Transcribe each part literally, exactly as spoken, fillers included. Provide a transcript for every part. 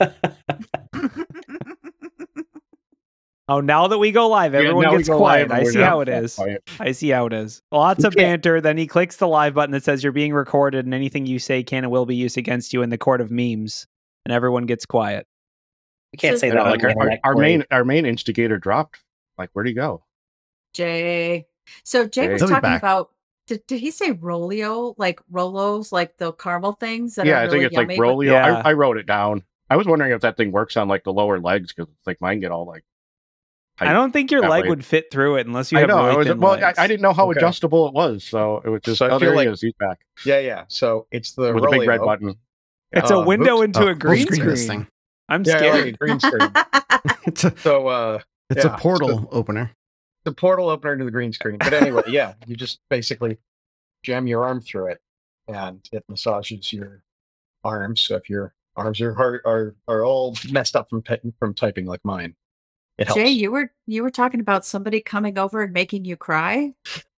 Oh, now that we go live, everyone yeah, gets quiet. I see how it now. is. I see how it is. Lots of banter. Then he clicks the live button that says you're being recorded and anything you say can and will be used against you in the court of memes. And everyone gets quiet. You can't So- say that on Like the our, internet. our Corey. main our main instigator dropped. Like, where'd he go? Jay. So Jay Jay. was He'll be talking back. about. Did, did he say Rolio, like Rolos, like the caramel things that yeah, are I really think it's yummy? like Rolio. Yeah. I, I wrote it down. I was wondering if that thing works on like the lower legs because like mine get all like. I don't think your that leg way. would fit through it unless you I have know. really I was thin well. I, legs. I didn't know how Okay. adjustable it was, so it was just. So I oh, feel there he like- is. He's back Yeah, yeah. So it's the with a big red Rolio. button. It's a Uh, window oops. into Oh, a full green screen screen. this thing. I'm Yeah, I scared. like a green screen. It's a So uh, it's yeah, a portal so- opener. the portal opener to the green screen. But anyway, yeah, you just basically jam your arm through it, and it massages your arms. So if your arms are hard, are are all messed up from ty- from typing like mine, it helps. Jay, you were you were talking about somebody coming over and making you cry.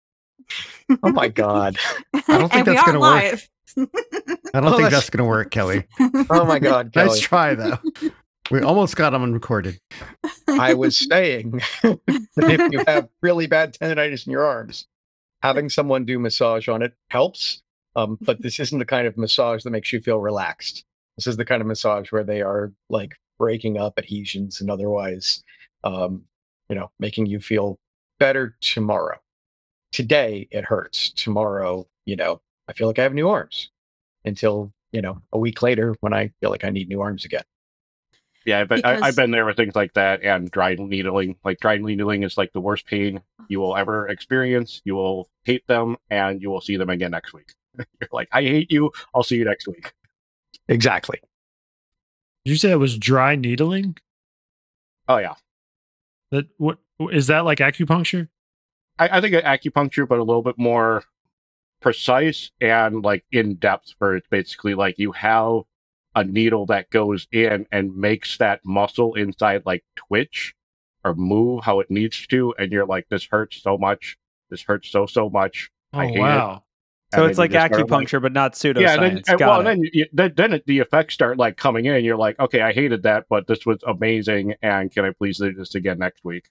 Oh my god! I don't think and we that's are gonna work. live. I don't Oh, think that's- that's going to work, Kelly. Oh my god, Kelly! Nice try, though. We almost got them recorded. I was saying that if you have really bad tendonitis in your arms, having someone do massage on it helps. Um, but this isn't the kind of massage that makes you feel relaxed. This is the kind of massage where they are like breaking up adhesions and otherwise, um, you know, making you feel better tomorrow. Today it hurts. Tomorrow, you know, I feel like I have new arms until, you know, a week later when I feel like I need new arms again. Yeah, but I, Because- I've been there with things like that and dry needling. Like dry needling is like the worst pain you will ever experience. You will hate them, and you will see them again next week. You're like, I hate you. I'll see you next week. Exactly. Did you say it was dry needling? Oh yeah, That what is that like acupuncture? I, I think acupuncture, but a little bit more precise and like in depth. For it's basically like you have a needle that goes in and makes that muscle inside like twitch or move how it needs to, and you're like, this hurts so much. This hurts so so much. Oh I hate it. wow. So And it's then like you just start, acupuncture, but not pseudoscience. yeah, then and, Got well, it. then you, then then it, the effects start like coming in. You're like, okay, I hated that, but this was amazing, and can I please do this again next week?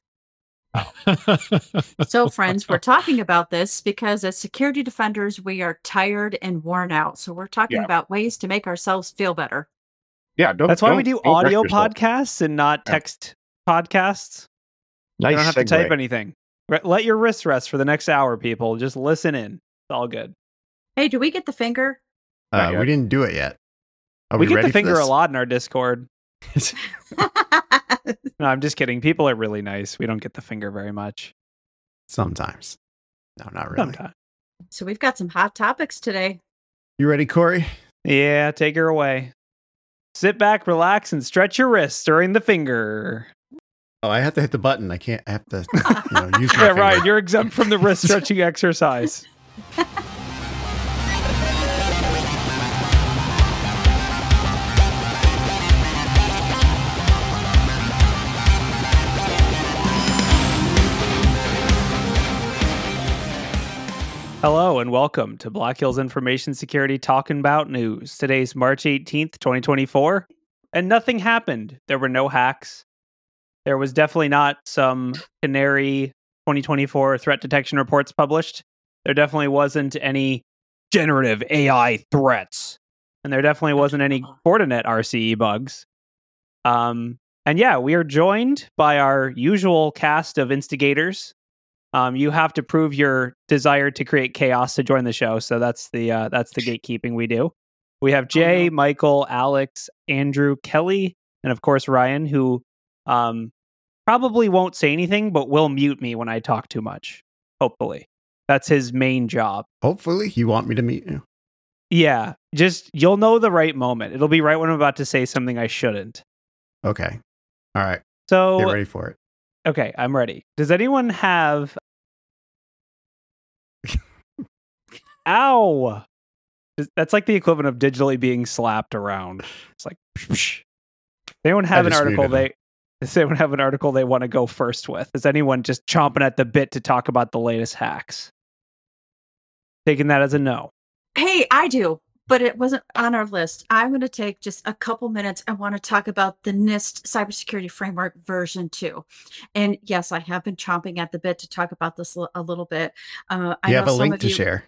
So, friends, we're talking about this because as security defenders, we are tired and worn out. So, we're talking Yeah. about ways to make ourselves feel better. Yeah, don't, That's why we don't- do don't wreck audio yourself. podcasts and not Yeah. text podcasts. Nice. You don't have to segue. type anything. Re- Let your wrists rest for the next hour, people. Just listen in. It's all good. Hey, do we get the finger? Not Uh, yet. we didn't do it yet. Are we we, get ready the finger for a this? lot in our Discord. No, I'm just kidding. People are really nice. We don't get the finger very much. Sometimes. No, not really. Sometimes. So, we've got some hot topics today. You ready, Corey? Yeah, take her away. Sit back, relax, and stretch your wrists during the finger. Oh, I have to hit the button. I can't. I have to you know, use my Yeah, finger. Ryan, you're exempt from the wrist stretching exercise. Hello and welcome to Black Hills Information Security Talking About News. Today's March eighteenth, twenty twenty-four, and nothing happened. There were no hacks. There was definitely not some Canary twenty twenty-four threat detection reports published. There definitely wasn't any generative A I threats. And there definitely wasn't any Fortinet R C E bugs. Um, and yeah, we are joined by our usual cast of instigators. Um, you have to prove your desire to create chaos to join the show. So that's the uh, that's the gatekeeping we do. We have Jay, no. Michael, Alex, Andrew, Kelly, and of course Ryan, who um, probably won't say anything, but will mute me when I talk too much. Hopefully, that's his main job. Hopefully, you want me to meet you. Yeah, just you'll know the right moment. It'll be right when I'm about to say something I shouldn't. Okay. All right. Get So ready for it. okay, I'm ready. Does anyone have? Ow! Is- That's like the equivalent of digitally being slapped around. It's like, psh. Does anyone have I an just article muted they? Does anyone have an article they want to go first with? Is anyone just chomping at the bit to talk about the latest hacks? Taking that as a no. Hey, I do. but it wasn't on our list. I'm going to take just a couple minutes. I want to talk about the NIST Cybersecurity Framework version two. And yes, I have been chomping at the bit to talk about this a little bit. Uh, I You know have a some link of to you, share.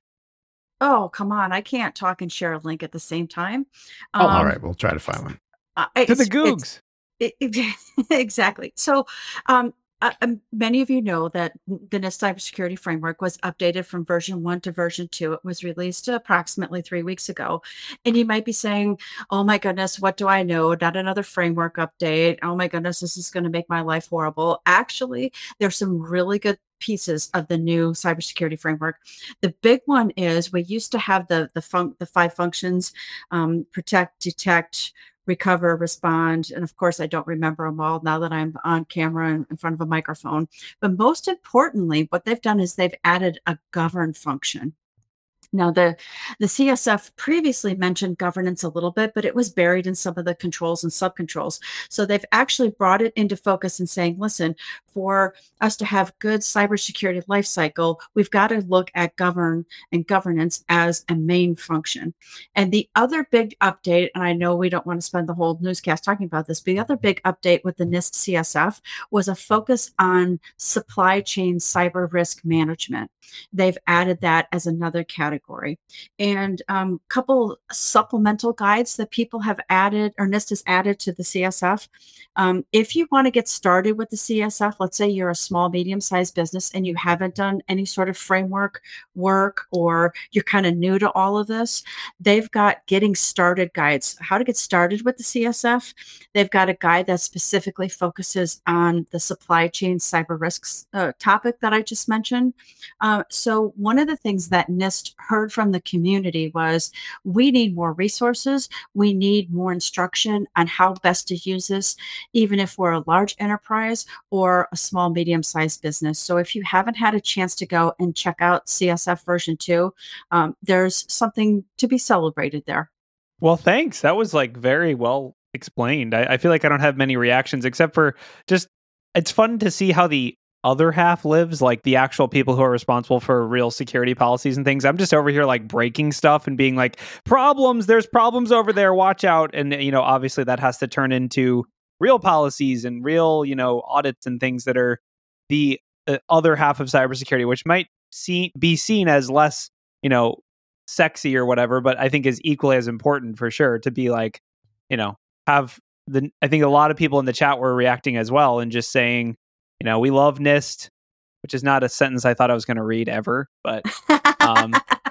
Oh, come on. I can't talk and share a link at the same time. Oh, all Um, right. We'll try to find one. uh, To the it's, it's Googs. it- it- exactly. So, um, uh, um, many of you know that the NIST cybersecurity framework was updated from version one to version two. It was released approximately three weeks ago. And you might be saying, oh my goodness, what do I know? Not another framework update. Oh my goodness, this is going to make my life horrible. Actually, there's some really good pieces of the new cybersecurity framework. The big one is we used to have the the fun- the five functions: um, protect, detect, recover, respond. And of course, I don't remember them all now that I'm on camera and in front of a microphone. But most importantly, what they've done is they've added a govern function. Now, the, the C S F previously mentioned governance a little bit, but it was buried in some of the controls and subcontrols. So they've actually brought it into focus and saying, listen, for us to have good cybersecurity lifecycle, we've got to look at govern and governance as a main function. And the other big update, and I know we don't want to spend the whole newscast talking about this, but the other big update with the NIST C S F was a focus on supply chain cyber risk management. They've added that as another category. And a um, couple supplemental guides that people have added, or NIST has added to the C S F. Um, if you want to get started with the C S F, let's say you're a small, medium-sized business and you haven't done any sort of framework work, or you're kind of new to all of this, they've got getting started guides, how to get started with the C S F. They've got a guide that specifically focuses on the supply chain cyber risks uh, topic that I just mentioned. Uh, so one of the things that NIST heard from the community was, we need more resources. We need more instruction on how best to use this, even if we're a large enterprise or a small, medium-sized business. So if you haven't had a chance to go and check out C S F version two, um, there's something to be celebrated there. Well, thanks. That was like very well explained. I, I feel like I don't have many reactions except for just, it's fun to see how the other half lives, like the actual people who are responsible for real security policies and things. I'm just over here like breaking stuff and being like, problems, there's problems over there, watch out. And, you know, obviously that has to turn into real policies and real, you know, audits and things that are the uh, other half of cybersecurity, which might see, be seen as less, you know, sexy or whatever, but I think is equally as important for sure to be like, you know, have the, I think a lot of people in the chat were reacting as well and just saying, you know, we love NIST, which is not a sentence I thought I was going to read ever, but um,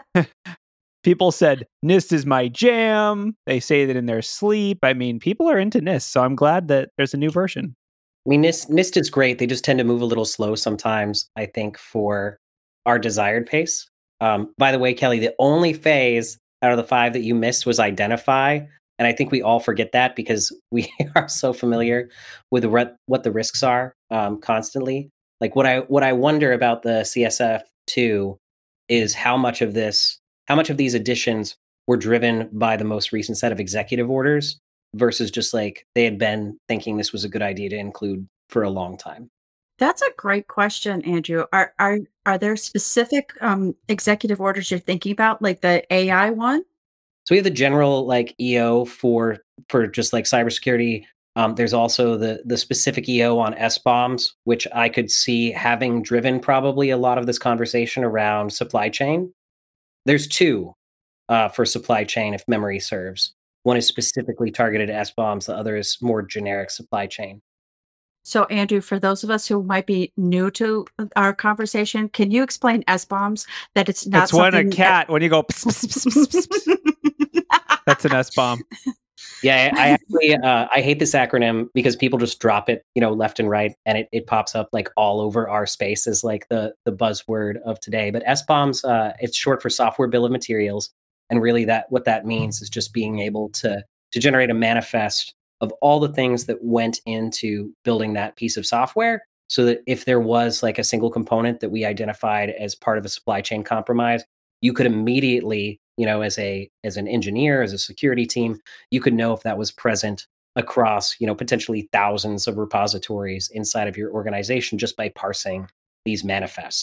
people said NIST is my jam. They say that in their sleep. I mean, people are into NIST, so I'm glad that there's a new version. I mean, NIST, NIST is great. They just tend to move a little slow sometimes, I think, for our desired pace. Um, by the way, Kelly, the only phase out of the five that you missed was identify. And I think we all forget that because we are so familiar with what, what the risks are um, constantly. Like what I what I wonder about the C S F two is how much of this, how much of these additions were driven by the most recent set of executive orders versus just like they had been thinking this was a good idea to include for a long time. That's a great question, Andrew. Are are are there specific um, executive orders you're thinking about, like the A I one? So we have the general like E O for for just like cybersecurity. Um, there's also the the specific E O on S bombs, which I could see having driven probably a lot of this conversation around supply chain. There's two uh, for supply chain, if memory serves. One is specifically targeted at S bombs. The other is more generic supply chain. So, Andrew, for those of us who might be new to our conversation, can you explain S bombs? That it's not It's when a something cat, when you go, pss, pss, pss, pss, pss, pss. That's an S bomb. Yeah, I, I actually uh, I hate this acronym because people just drop it, you know, left and right, and it, it pops up like all over our space as like the the buzzword of today. But S bombs, uh, it's short for software bill of materials, and really that what that means is just being able to to generate a manifest of all the things that went into building that piece of software, so that if there was like a single component that we identified as part of a supply chain compromise, you could immediately, you know, as a as an engineer, as a security team, you could know if that was present across, you know, potentially thousands of repositories inside of your organization just by parsing these manifests.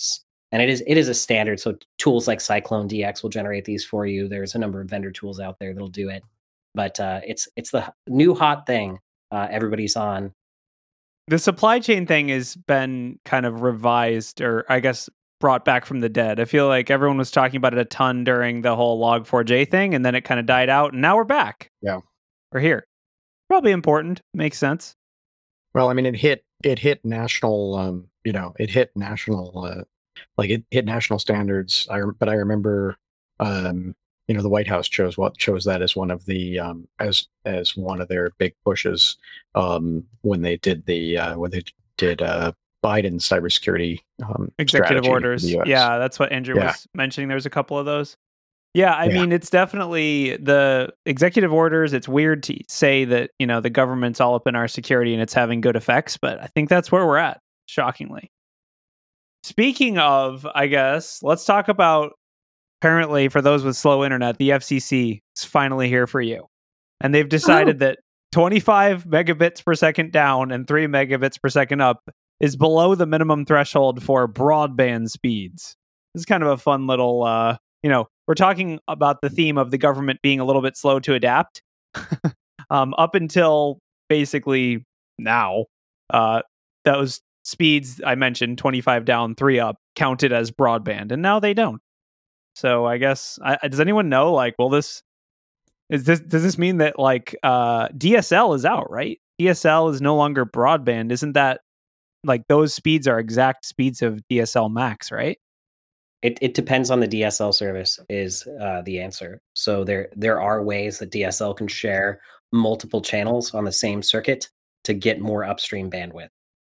and it is it is a standard. So tools like Cyclone D X will generate these for you. There's a number of vendor tools out there that'll do it, but uh, it's it's the new hot thing uh, everybody's on. The supply chain thing has been kind of revised, or I guess brought back from the dead. I feel like everyone was talking about it a ton during the whole log four j thing, and then it kind of died out, and now we're back. Yeah. We're here. Probably important. Makes sense. Well, I mean, it hit it hit national, um, you know, it hit national, uh, like it hit national standards. I rem- but I remember, um, you know, the White House chose what chose that as one of the um, as as one of their big pushes um, when they did the uh, when they did uh, Biden's cybersecurity um, Executive strategy for orders. the U S. Yeah, that's what Andrew Yeah. was mentioning. There's a couple of those. Yeah, I Yeah. mean, it's definitely the executive orders. It's weird to say that, you know, the government's all up in our security and it's having good effects, but I think that's where we're at, shockingly. Speaking of, I guess, let's talk about, apparently, for those with slow internet, the F C C is finally here for you. And they've decided that twenty-five megabits per second down and three megabits per second up is below the minimum threshold for broadband speeds. This is kind of a fun little, uh, you know, we're talking about the theme of the government being a little bit slow to adapt. um, up until basically now, uh, those speeds I mentioned, twenty-five down, three up, counted as broadband, and now they don't. So I guess, I, does anyone know, like, will this, is this, does this mean that, like, uh, D S L is out, right? D S L is no longer broadband. Isn't that, like, those speeds are exact speeds of D S L max, right? It it depends on the D S L service is uh, the answer. So there there are ways that D S L can share multiple channels on the same circuit to get more upstream bandwidth.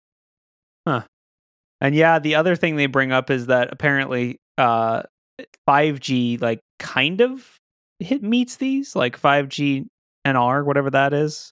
And yeah, the other thing they bring up is that apparently uh, five G, like, kind of hit meets these, like five G N R, whatever that is,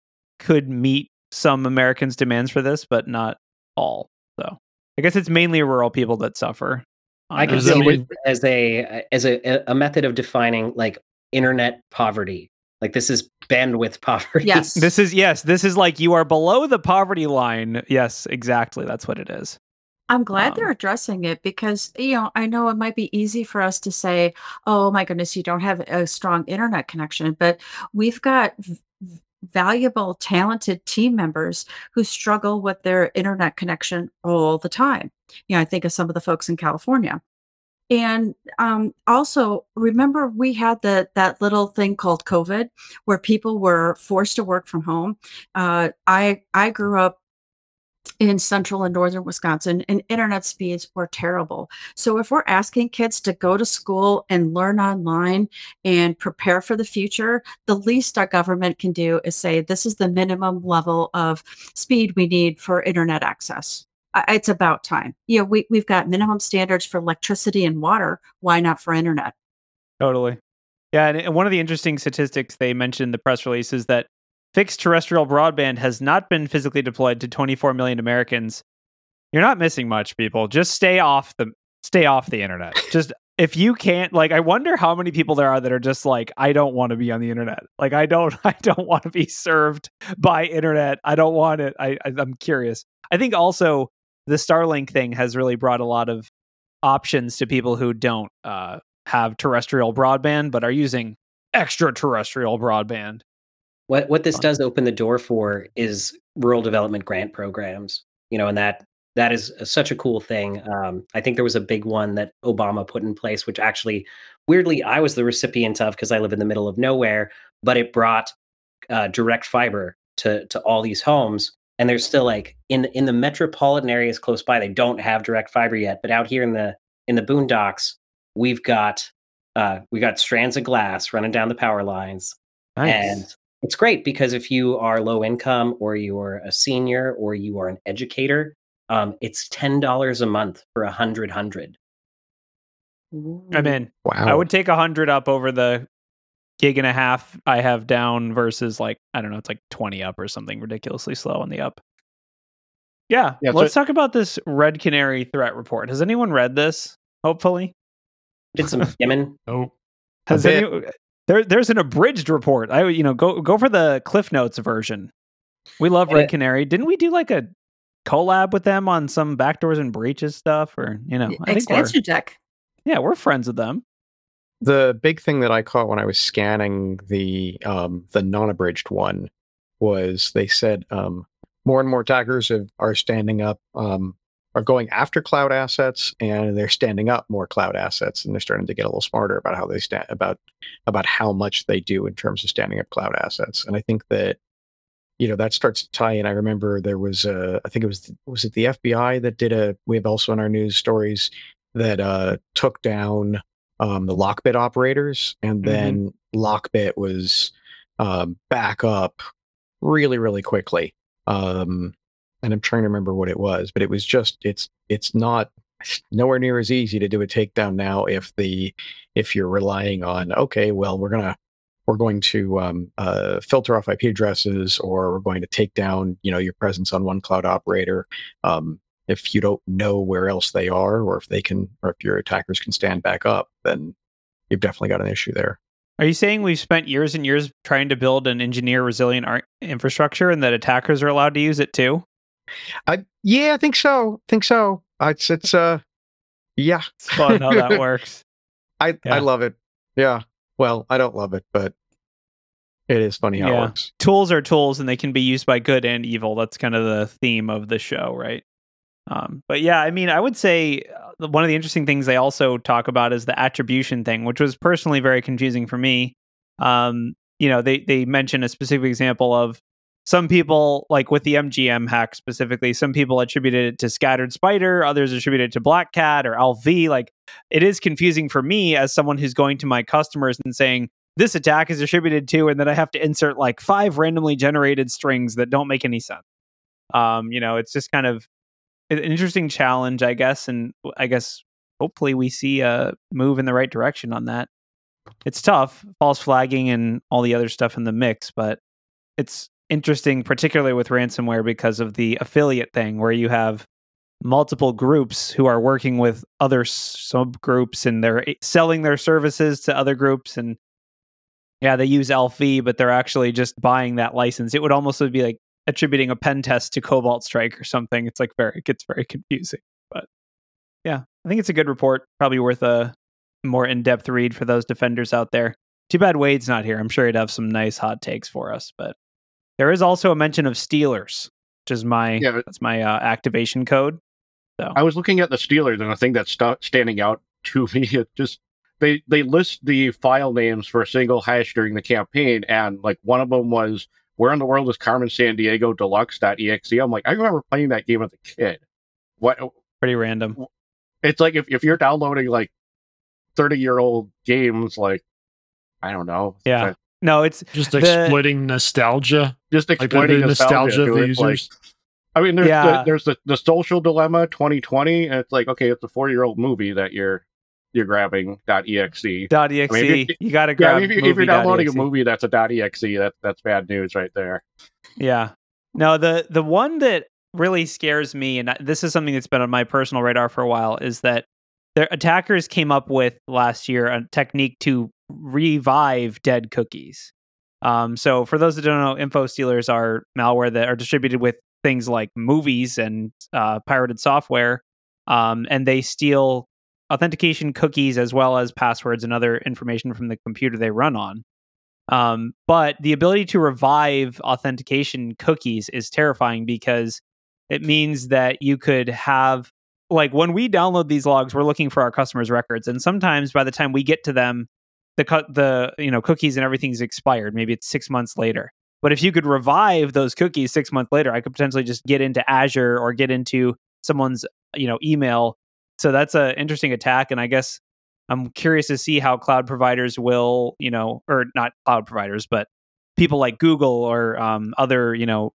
could meet some Americans' demands for this, but not all. So I guess it's mainly rural people that suffer. I on could Does this. that see mean- it as a as a a method of defining like internet poverty. Like this is bandwidth poverty. Yes. This is, yes, this is like you are below the poverty line. Yes, exactly. That's what it is. I'm glad Um, they're addressing it because, you know, I know it might be easy for us to say, oh my goodness, you don't have a strong internet connection, but we've got v- v- valuable, talented team members who struggle with their internet connection all the time. You know, I think of some of the folks in California. And um, also, remember we had the that little thing called COVID, where people were forced to work from home. Uh, I I grew up in central and northern Wisconsin, and internet speeds were terrible. So if we're asking kids to go to school and learn online and prepare for the future, the least our government can do is say this is the minimum level of speed we need for internet access. Uh, It's about time. You know, we, we've got minimum standards for electricity and water. Why not for internet? Totally. Yeah, and, and one of the interesting statistics they mentioned in the press release is that fixed terrestrial broadband has not been physically deployed to twenty-four million Americans. You're not missing much, people. Just stay off the stay off the internet. Just if you can't, like, I wonder how many people there are that are just like, I don't want to be on the internet. Like, I don't, I don't want to be served by internet. I don't want it. I, I I'm curious. I think also the Starlink thing has really brought a lot of options to people who don't uh, have terrestrial broadband but are using extraterrestrial broadband. What what this Fun. does open the door for is rural development grant programs. You know, and that that is a- such a cool thing. Um, I think there was a big one that Obama put in place, which actually, weirdly, I was the recipient of because I live in the middle of nowhere. But it brought uh, direct fiber to to all these homes, and there's still like in in the metropolitan areas close by, they don't have direct fiber yet. But out here in the in the boondocks, we've got uh, we got strands of glass running down the power lines. And it's great because if you are low income or you're a senior or you are an educator, um, it's ten dollars a month for a hundred hundred. I'm in. Wow. I would take a hundred up over the gig and a half I have down versus, like, I don't know, it's like twenty up or something ridiculously slow on the up. Yeah, Yeah, let's so- talk about this Red Canary threat report. Has anyone read this? Hopefully. Did some skimming. Oh, Has bit. any, there, there's an abridged report. I, you know, go go for the Cliff Notes version. We love Yeah. Red Canary. Didn't we do like a collab with them on some backdoors and breaches stuff, or you know, I think we're, Expansion deck. yeah, we're friends with them. The big thing that I caught when I was scanning the um, the non-abridged one was they said um, more and more attackers have, are standing up, um, are going after cloud assets, and they're standing up more cloud assets, and they're starting to get a little smarter about how they stand about about how much they do in terms of standing up cloud assets. And I think that you know that starts to tie in. I remember there was a, I think it was was it the F B I that did a. We have also in our news stories that uh, took down. Um, the Lockbit operators, and then mm-hmm. Lockbit was um, back up really, really quickly. Um, and I'm trying to remember what it was, but it was just it's it's not nowhere near as easy to do a takedown now if the if you're relying on okay, well we're gonna we're going to um, uh, filter off I P addresses, or we're going to take down you know your presence on one cloud operator. Um, If you don't know where else they are, or if they can, or if your attackers can stand back up, then you've definitely got an issue there. Are you saying we've spent years and years trying to build and engineer resilient ar- infrastructure, and that attackers are allowed to use it too? I yeah, I think so. I think so. It's it's uh, yeah. It's fun how that works. I yeah. I love it. Yeah. Well, I don't love it, but it is funny how yeah. it works. Tools are tools, and they can be used by good and evil. That's kind of the theme of the show, right? Um, but yeah, I mean, I would say uh, one of the interesting things they also talk about is the attribution thing, which was personally very confusing for me. Um, you know, they they mention a specific example of some people, like with the M G M hack specifically, some people attributed it to Scattered Spider, others attributed it to Black Cat or L V. Like, it is confusing for me as someone who's going to my customers and saying, this attack is attributed to, and then I have to insert like five randomly generated strings that don't make any sense. Um, you know, it's just kind of an interesting challenge, I guess, and I guess hopefully we see a move in the right direction on that. It's tough, false flagging and all the other stuff in the mix, but it's interesting, particularly with ransomware, because of the affiliate thing, where you have multiple groups who are working with other subgroups, and they're selling their services to other groups, and yeah, they use L V, but they're actually just buying that license. It would almost be like attributing a pen test to Cobalt Strike or something. It's like very, it gets very confusing. But yeah, I think it's a good report. Probably worth a more in-depth read for those defenders out there. Too bad Wade's not here. I'm sure he'd have some nice hot takes for us. But there is also a mention of Steelers, which is my yeah, that's my uh, activation code. So I was looking at the Steelers, and the thing that's st- standing out to me, it just they they list the file names for a single hash during the campaign, and like one of them was, where in the world is Carmen Sandiego Deluxe.exe? I'm like, I remember playing that game as a kid. What? Pretty random. It's like if, if you're downloading like thirty-year-old games, like, I don't know. Yeah. That, no, it's just the, exploiting nostalgia. Just exploiting like nostalgia, nostalgia of the it. users. Like, I mean, there's, yeah. the, there's the, the Social Dilemma twenty twenty, and it's like, okay, it's a four-year-old movie that you're you're grabbing .exe. .exe. I mean, if, you got to grab. Yeah, if, if you're downloading .exe. a movie that's a .exe, that that's bad news right there. Yeah. No, the the one that really scares me, and this is something that's been on my personal radar for a while, is that their attackers came up with last year a technique to revive dead cookies. Um, so for those that don't know, info stealers are malware that are distributed with things like movies and uh, pirated software, um, and they steal authentication cookies as well as passwords and other information from the computer they run on. Um, but the ability to revive authentication cookies is terrifying, because it means that you could have, like, when we download these logs, we're looking for our customers' records, and sometimes by the time we get to them, the cut the you know cookies and everything's expired. Maybe it's six months later. But if you could revive those cookies six months later, I could potentially just get into Azure or get into someone's you know email. So that's an interesting attack, and I guess I'm curious to see how cloud providers will, you know, or not cloud providers, but people like Google or um, other, you know,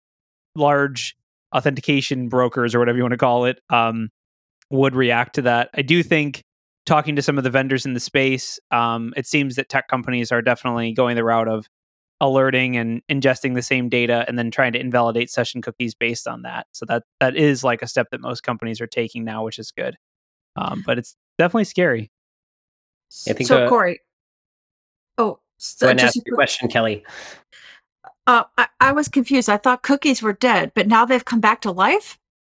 large authentication brokers or whatever you want to call it, um, would react to that. I do think, talking to some of the vendors in the space, um, it seems that tech companies are definitely going the route of alerting and ingesting the same data and then trying to invalidate session cookies based on that. So that that is like a step that most companies are taking now, which is good. Um, but it's definitely scary. I think so, the, Corey. Oh, so go ahead and just ask your question, Kelly. Uh, I, I was confused. I thought cookies were dead, but now they've come back to life?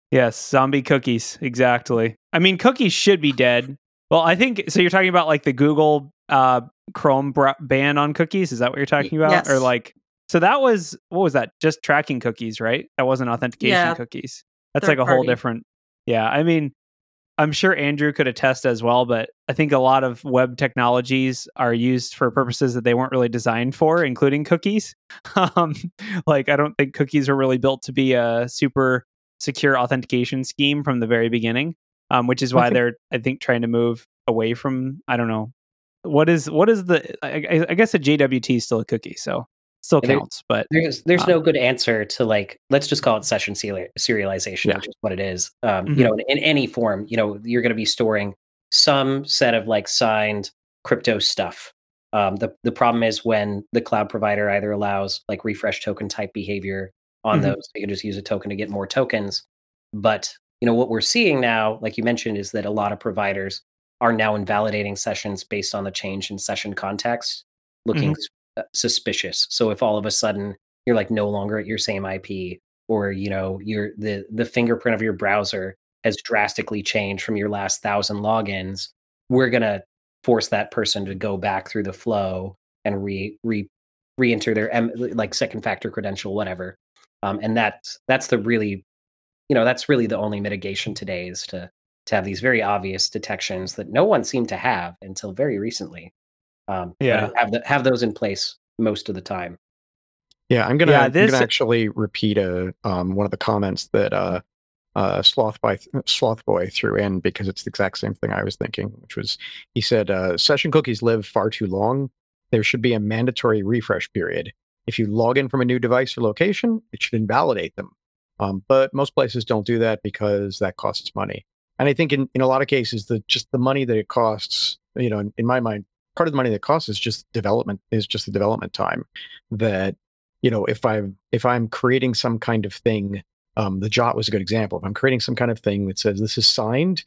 Yes, zombie cookies. Exactly. I mean, cookies should be dead. Well, I think so. You're talking about like the Google uh, Chrome br- ban on cookies. Is that what you're talking about? Yes. Or like, so that was, what was that? Just tracking cookies, right? That wasn't authentication Yeah. cookies. That's Third like a whole party. different. Yeah. I mean, I'm sure Andrew could attest as well, but I think a lot of web technologies are used for purposes that they weren't really designed for, including cookies. um, like, I don't think cookies were really built to be a super secure authentication scheme from the very beginning, um, which is why think- they're, I think, trying to move away from, I don't know, what is what is the, I, I guess a J W T is still a cookie, so still Yeah, there- counts, but There's there's Um, no good answer to like let's just call it session seri- serialization, Yeah. which is what it is. Um, Mhm. You know, in, in any form, you know, you're going to be storing some set of like signed crypto stuff. Um, the the problem is when the cloud provider either allows like refresh token type behavior on Mhm. those, you can just use a token to get more tokens. But you know what we're seeing now, like you mentioned, is that a lot of providers are now invalidating sessions based on the change in session context, looking uh, suspicious. So if all of a sudden you're like no longer at your same I P, or you know your the the fingerprint of your browser has drastically changed from your last thousand logins, we're gonna force that person to go back through the flow and re re re-enter their M, like second factor credential, whatever. Um, and that's that's the really, you know, that's really the only mitigation today is to to have these very obvious detections that no one seemed to have until very recently. Um, Yeah. but have the, have those in place most of the time. Yeah, I'm gonna Yeah, I'm this- gonna actually repeat a um one of the comments that uh uh Sloth by Sloth Boy threw in because it's the exact same thing I was thinking, which was he said uh, session cookies live far too long. There should be a mandatory refresh period. If you log in from a new device or location, it should invalidate them. Um, but most places don't do that because that costs money. And I think in, in a lot of cases, the just the money that it costs, you know, in, in my mind, part of the money that it costs is just development, is just the development time. That, you know, if I'm if I'm creating some kind of thing, um, the Jot was a good example. If I'm creating some kind of thing that says this is signed,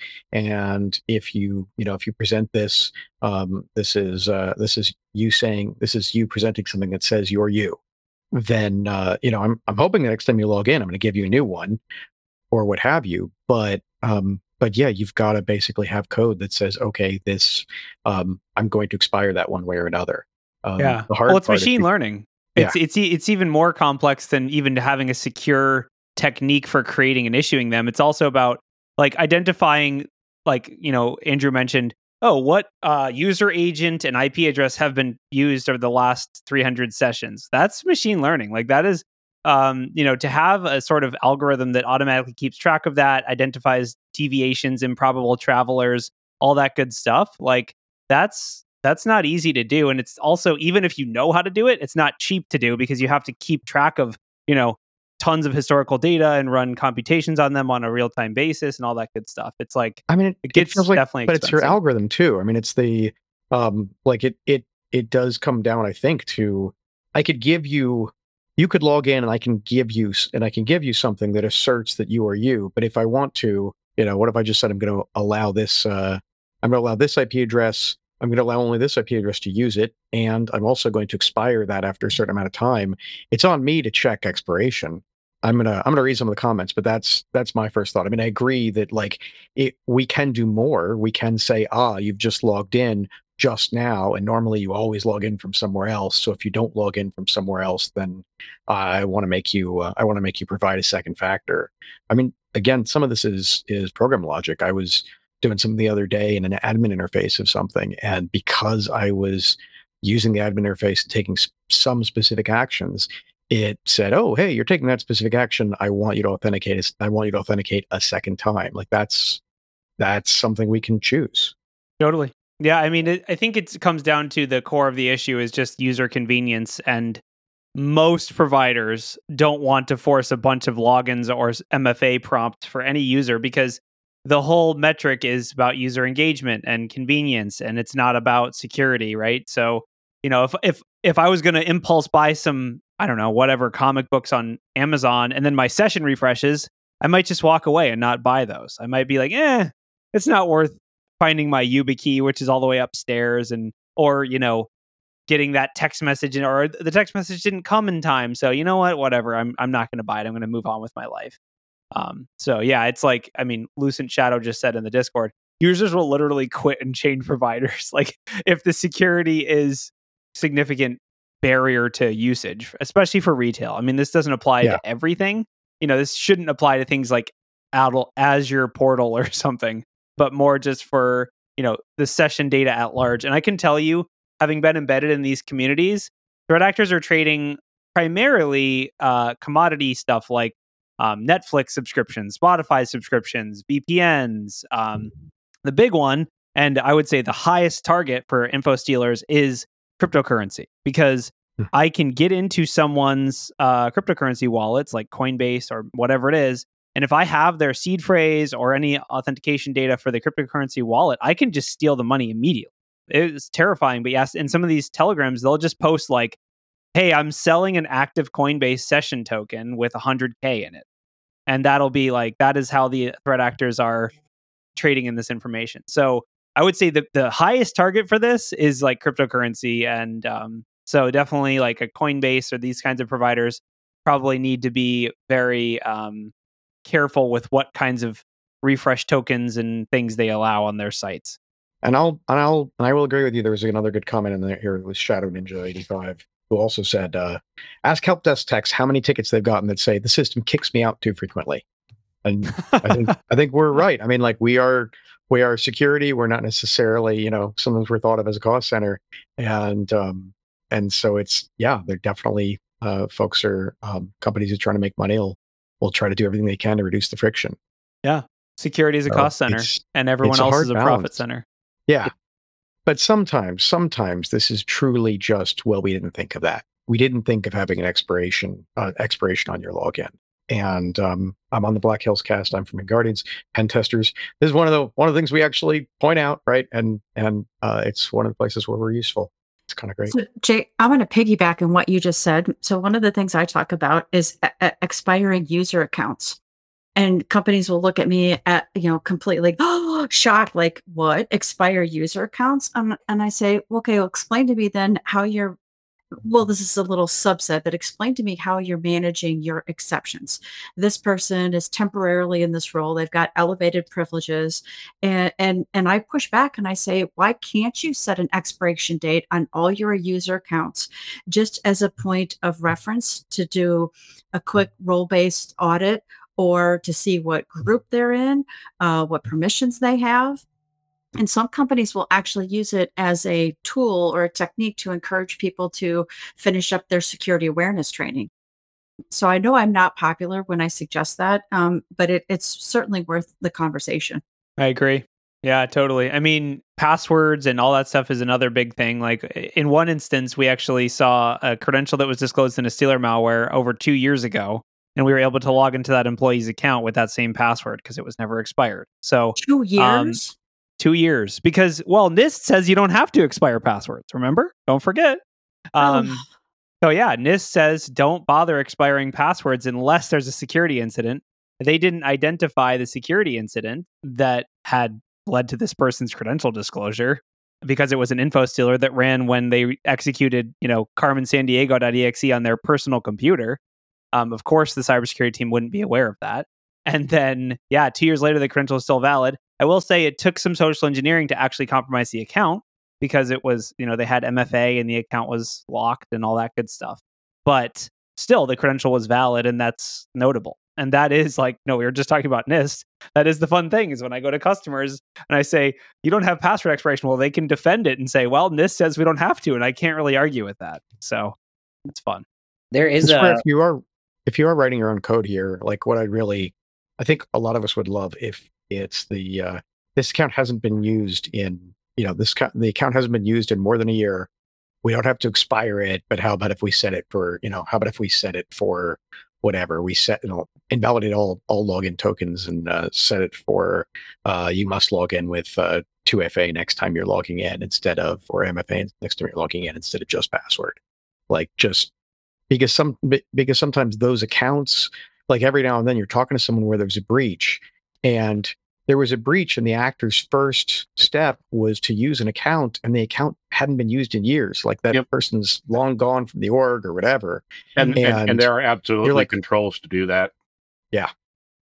and if you you know if you present this, um, this is uh, this is you saying this is you presenting something that says you're you, then uh, you know I'm I'm hoping the next time you log in, I'm going to give you a new one or what have you. But um, but yeah, you've got to basically have code that says, okay, this um, I'm going to expire that one way or another. Um, Yeah. The hard Well, it's part is machine be- learning. It's it's e- it's even more complex than even having a secure technique for creating and issuing them. It's also about like identifying, like, you know, Andrew mentioned, oh, what uh, user agent and I P address have been used over the last three hundred sessions. That's machine learning. Like that is, um, you know, to have a sort of algorithm that automatically keeps track of that, identifies deviations, improbable travelers, all that good stuff. Like that's that's not easy to do, and it's also, even if you know how to do it, it's not cheap to do because you have to keep track of, you know, tons of historical data and run computations on them on a real-time basis and all that good stuff. It's like, I mean, it, it it gets feels like, definitely but it's your expensive. algorithm too. I mean, it's the um, like it it it does come down, I think, to I could give you, you could log in and I can give you s- and I can give you something that asserts that you are you. But if I want to, you know, what if I just said I'm going to allow this? Uh, I'm going to allow this I P address. I'm going to allow only this I P address to use it, and I'm also going to expire that after a certain amount of time. It's on me to check expiration. I'm gonna I'm gonna read some of the comments, but that's that's my first thought. I mean, I agree that like it, we can do more. We can say, ah, you've just logged in just now, and normally you always log in from somewhere else. So if you don't log in from somewhere else, then uh, I want to make you uh, I want to make you provide a second factor. I mean, again, some of this is is program logic. I was doing something the other day in an admin interface of something, and because I was using the admin interface and taking s- some specific actions, it said, "Oh, hey, you're taking that specific action. I want you to authenticate. a s- I want you to authenticate a second time." Like that's that's something we can choose. Totally. Yeah, I mean, it, I think it comes down to the core of the issue is just user convenience, and most providers don't want to force a bunch of logins or s- M F A prompts for any user because the whole metric is about user engagement and convenience, and it's not about security, right? So, you know, if if if I was going to impulse buy some, I don't know, whatever comic books on Amazon, and then my session refreshes, I might just walk away and not buy those. I might be like, eh, it's not worth finding my YubiKey, which is all the way upstairs, and or you know, getting that text message in, or the text message didn't come in time. So you know what? Whatever. I'm I'm not going to buy it. I'm going to move on with my life. Um, so yeah, it's like, I mean, Lucent Shadow just said in the Discord, users will literally quit and change providers. Like if the security is significant barrier to usage, especially for retail. I mean, this doesn't apply Yeah. to everything. You know, this shouldn't apply to things like Adel- Azure Portal or something, but more just for, you know, the session data at large. And I can tell you, having been embedded in these communities, threat actors are trading primarily uh, commodity stuff like um, Netflix subscriptions, Spotify subscriptions, V P Ns. Um, the big one, and I would say the highest target for info stealers, is cryptocurrency, because I can get into someone's uh, cryptocurrency wallets like Coinbase or whatever it is. And if I have their seed phrase or any authentication data for the cryptocurrency wallet, I can just steal the money immediately. It's terrifying. But yes, in some of these telegrams, they'll just post like, hey, I'm selling an active Coinbase session token with one hundred K in it. And that'll be like, that is how the threat actors are trading in this information. So I would say that the highest target for this is like cryptocurrency. And um, so definitely like a Coinbase or these kinds of providers probably need to be very um, careful with what kinds of refresh tokens and things they allow on their sites. And I'll and I'll and I will agree with you. There was another good comment in there here. It was Shadow Ninja eighty-five, who also said, uh, "Ask help desk techs how many tickets they've gotten that say the system kicks me out too frequently." And I think I think we're right. I mean, like we are we are security. We're not necessarily, you know, sometimes we're thought of as a cost center, and um, and so it's yeah, they're definitely uh, folks are um, companies who are trying to make money will will try to do everything they can to reduce the friction. Yeah, security is a So cost center, it's- and everyone it's a else hard is a profit balance. center. Yeah. But sometimes, sometimes this is truly just, well, we didn't think of that. We didn't think of having an expiration, uh, expiration on your login. And um, I'm on the Black Hills cast. I'm from Guardians, pen testers. This is one of the one of the things we actually point out, right? And and uh, it's one of the places where we're useful. It's kind of great. So, Jay, I'm going to piggyback on what you just said. So, one of the things I talk about is e- e- expiring user accounts. And companies will look at me at, you know, completely oh, shocked, like, what? Expire user accounts? Um, and I say, okay, well, explain to me then how you're, well, this is a little subset, but explain to me how you're managing your exceptions. This person is temporarily in this role. They've got elevated privileges. And, and, and I push back and I say, why can't you set an expiration date on all your user accounts just as a point of reference to do a quick role-based audit, or to see what group they're in, uh, what permissions they have? And some companies will actually use it as a tool or a technique to encourage people to finish up their security awareness training. So I know I'm not popular when I suggest that, um, but it, it's certainly worth the conversation. I agree. Yeah, totally. I mean, passwords and all that stuff is another big thing. Like in one instance, we actually saw a credential that was disclosed in a Stealer malware over two years ago. And we were able to log into that employee's account with that same password because it was never expired. So Two years? Um, two years. Because, well, NIST says you don't have to expire passwords. Remember? Don't forget. Um, Oh. So yeah, NIST says don't bother expiring passwords unless there's a security incident. They didn't identify the security incident that had led to this person's credential disclosure because it was an info stealer that ran when they executed, you know, Carmen Sandiego dot E X E on their personal computer. Um, of course, the cybersecurity team wouldn't be aware of that. And then, yeah, two years later, the credential is still valid. I will say it took some social engineering to actually compromise the account because it was, you know, they had M F A and the account was locked and all that good stuff. But still, the credential was valid, and that's notable. And that is like, no, we were just talking about NIST. That is the fun thing is when I go to customers and I say, you don't have password expiration. Well, they can defend it and say, well, NIST says we don't have to. And I can't really argue with that. So it's fun. There is It's where a if you are if you are writing your own code here, like what I really, I think a lot of us would love if it's the uh, this account hasn't been used in, you know, this ca- the account hasn't been used in more than a year. We don't have to expire it, but how about if we set it for, you know, how about if we set it for whatever we set, you know, invalidate all all login tokens and uh, set it for uh, you must log in with uh, two F A next time you're logging in instead of, or M F A next time you're logging in instead of just password. Like just because some because sometimes those accounts, like every now and then you're talking to someone where there's a breach, and there was a breach and the actor's first step was to use an account, and the account hadn't been used in years. Like that Yep. person's long gone from the org or whatever. And, and, And and there are absolutely like- controls to do that. Yeah.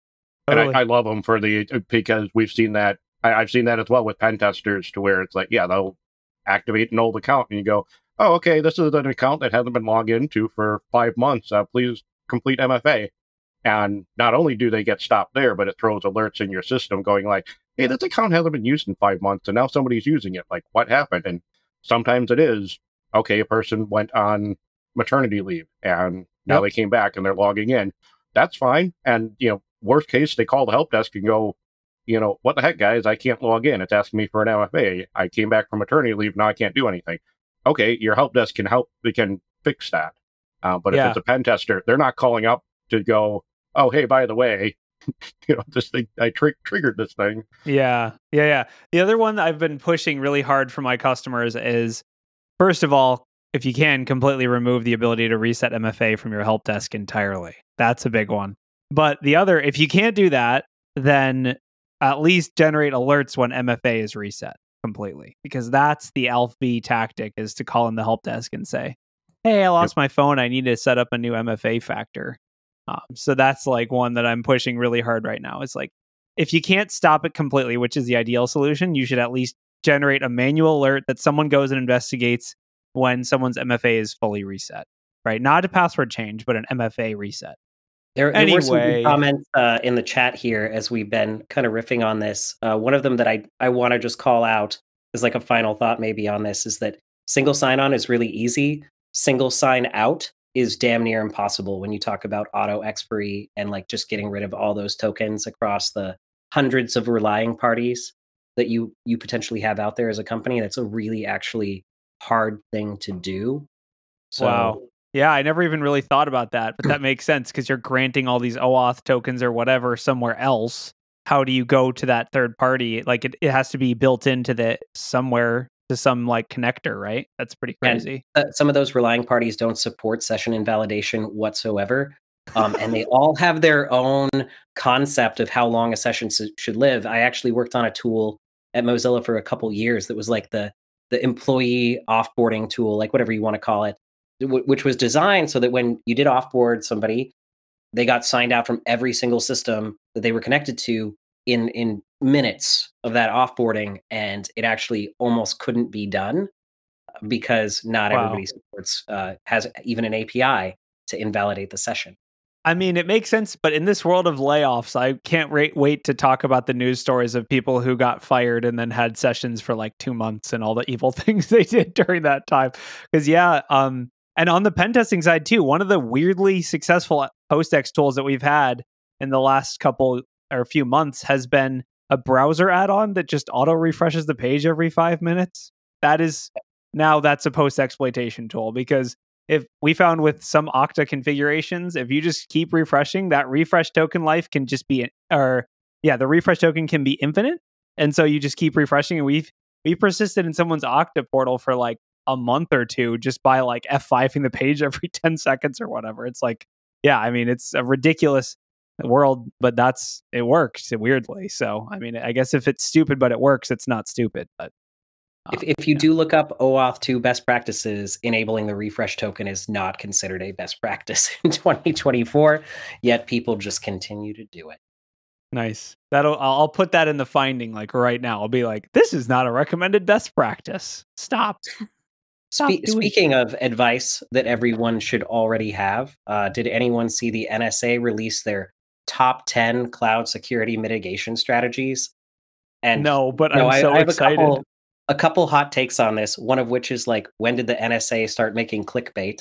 And Totally. I, I love them for the because we've seen that. I, I've seen that as well with pen testers, to where it's like, yeah, they'll activate an old account, and you go, oh, okay, this is an account that hasn't been logged into for five months. Uh, please complete M F A. And not only do they get stopped there, but it throws alerts in your system going like, hey, this account hasn't been used in five months, and now somebody's using it. Like, what happened? And sometimes it is, okay, a person went on maternity leave, and now Yep. they came back and they're logging in. That's fine. And, you know, worst case, they call the help desk and go, you know, what the heck, guys? I can't log in. It's asking me for an M F A. I came back from maternity leave. Now I can't do anything. Okay, your help desk can help. They can fix that. Uh, but Yeah. if it's a pen tester, they're not calling up to go, oh, hey, by the way, you know, this thing, I tr- triggered this thing. Yeah, yeah, yeah. The other one that I've been pushing really hard for my customers is, first of all, if you can, completely remove the ability to reset M F A from your help desk entirely. That's a big one. But the other, if you can't do that, then at least generate alerts when M F A is reset completely, because that's the A L F B tactic, is to call in the help desk and say, hey, I lost my phone. I need to set up a new M F A factor. Um, so that's like one that I'm pushing really hard right now. It's like, if you can't stop it completely, which is the ideal solution, you should at least generate a manual alert that someone goes and investigates when someone's M F A is fully reset, right? Not a password change, but an M F A reset. There, there were some Anyway. good comments uh, in the chat here as we've been kind of riffing on this. Uh, one of them that I, I want to just call out as like a final thought maybe on this is that single sign-on is really easy. Single sign-out is damn near impossible when you talk about auto expiry and like just getting rid of all those tokens across the hundreds of relying parties that you you potentially have out there as a company. That's a really actually hard thing to do. So, Wow. Yeah, I never even really thought about that, but that makes sense because you're granting all these OAuth tokens or whatever somewhere else. How do you go to that third party? Like it, it has to be built into the somewhere to some like connector, right? That's pretty And crazy. uh, some of those relying parties don't support session invalidation whatsoever. Um, and they all have their own concept of how long a session s- should live. I actually worked on a tool at Mozilla for a couple years that was like the the employee offboarding tool, like whatever you want to call it, w- which was designed so that when you did offboard somebody, they got signed out from every single system that they were connected to in in minutes of that offboarding, and it actually almost couldn't be done because not Wow. everybody supports uh, has even an A P I to invalidate the session. I mean, it makes sense, but in this world of layoffs, I can't wait, wait to talk about the news stories of people who got fired and then had sessions for like two months and all the evil things they did during that time. Because yeah, um, and on the pen testing side too, one of the weirdly successful PostX tools that we've had in the last couple or few months has been a browser add-on that just auto refreshes the page every five minutes. That is now that's a post exploitation tool, because if we found with some Okta configurations, if you just keep refreshing, that refresh token life can just be, or yeah, the refresh token can be infinite. And so you just keep refreshing. And we've, we persisted in someone's Okta portal for like a month or two just by like F five-ing the page every ten seconds or whatever. It's like, yeah, I mean, it's a ridiculous world, but that's, it works weirdly. So, I mean, I guess if it's stupid, but it works, it's not stupid. But If, um, if you yeah. do look up OAuth two best practices, enabling the refresh token is not considered a best practice in twenty twenty-four, yet people just continue to do it. Nice. That'll I'll I'll put that in the finding like right now. I'll be like, this is not a recommended best practice. Stop. Stop Spe- doing speaking of advice that everyone should already have, uh, did anyone see the N S A release their top ten cloud security mitigation strategies? And No, but you know, I'm I, so I have excited. a couple, a couple hot takes on this. One of which is like, when did the N S A start making clickbait?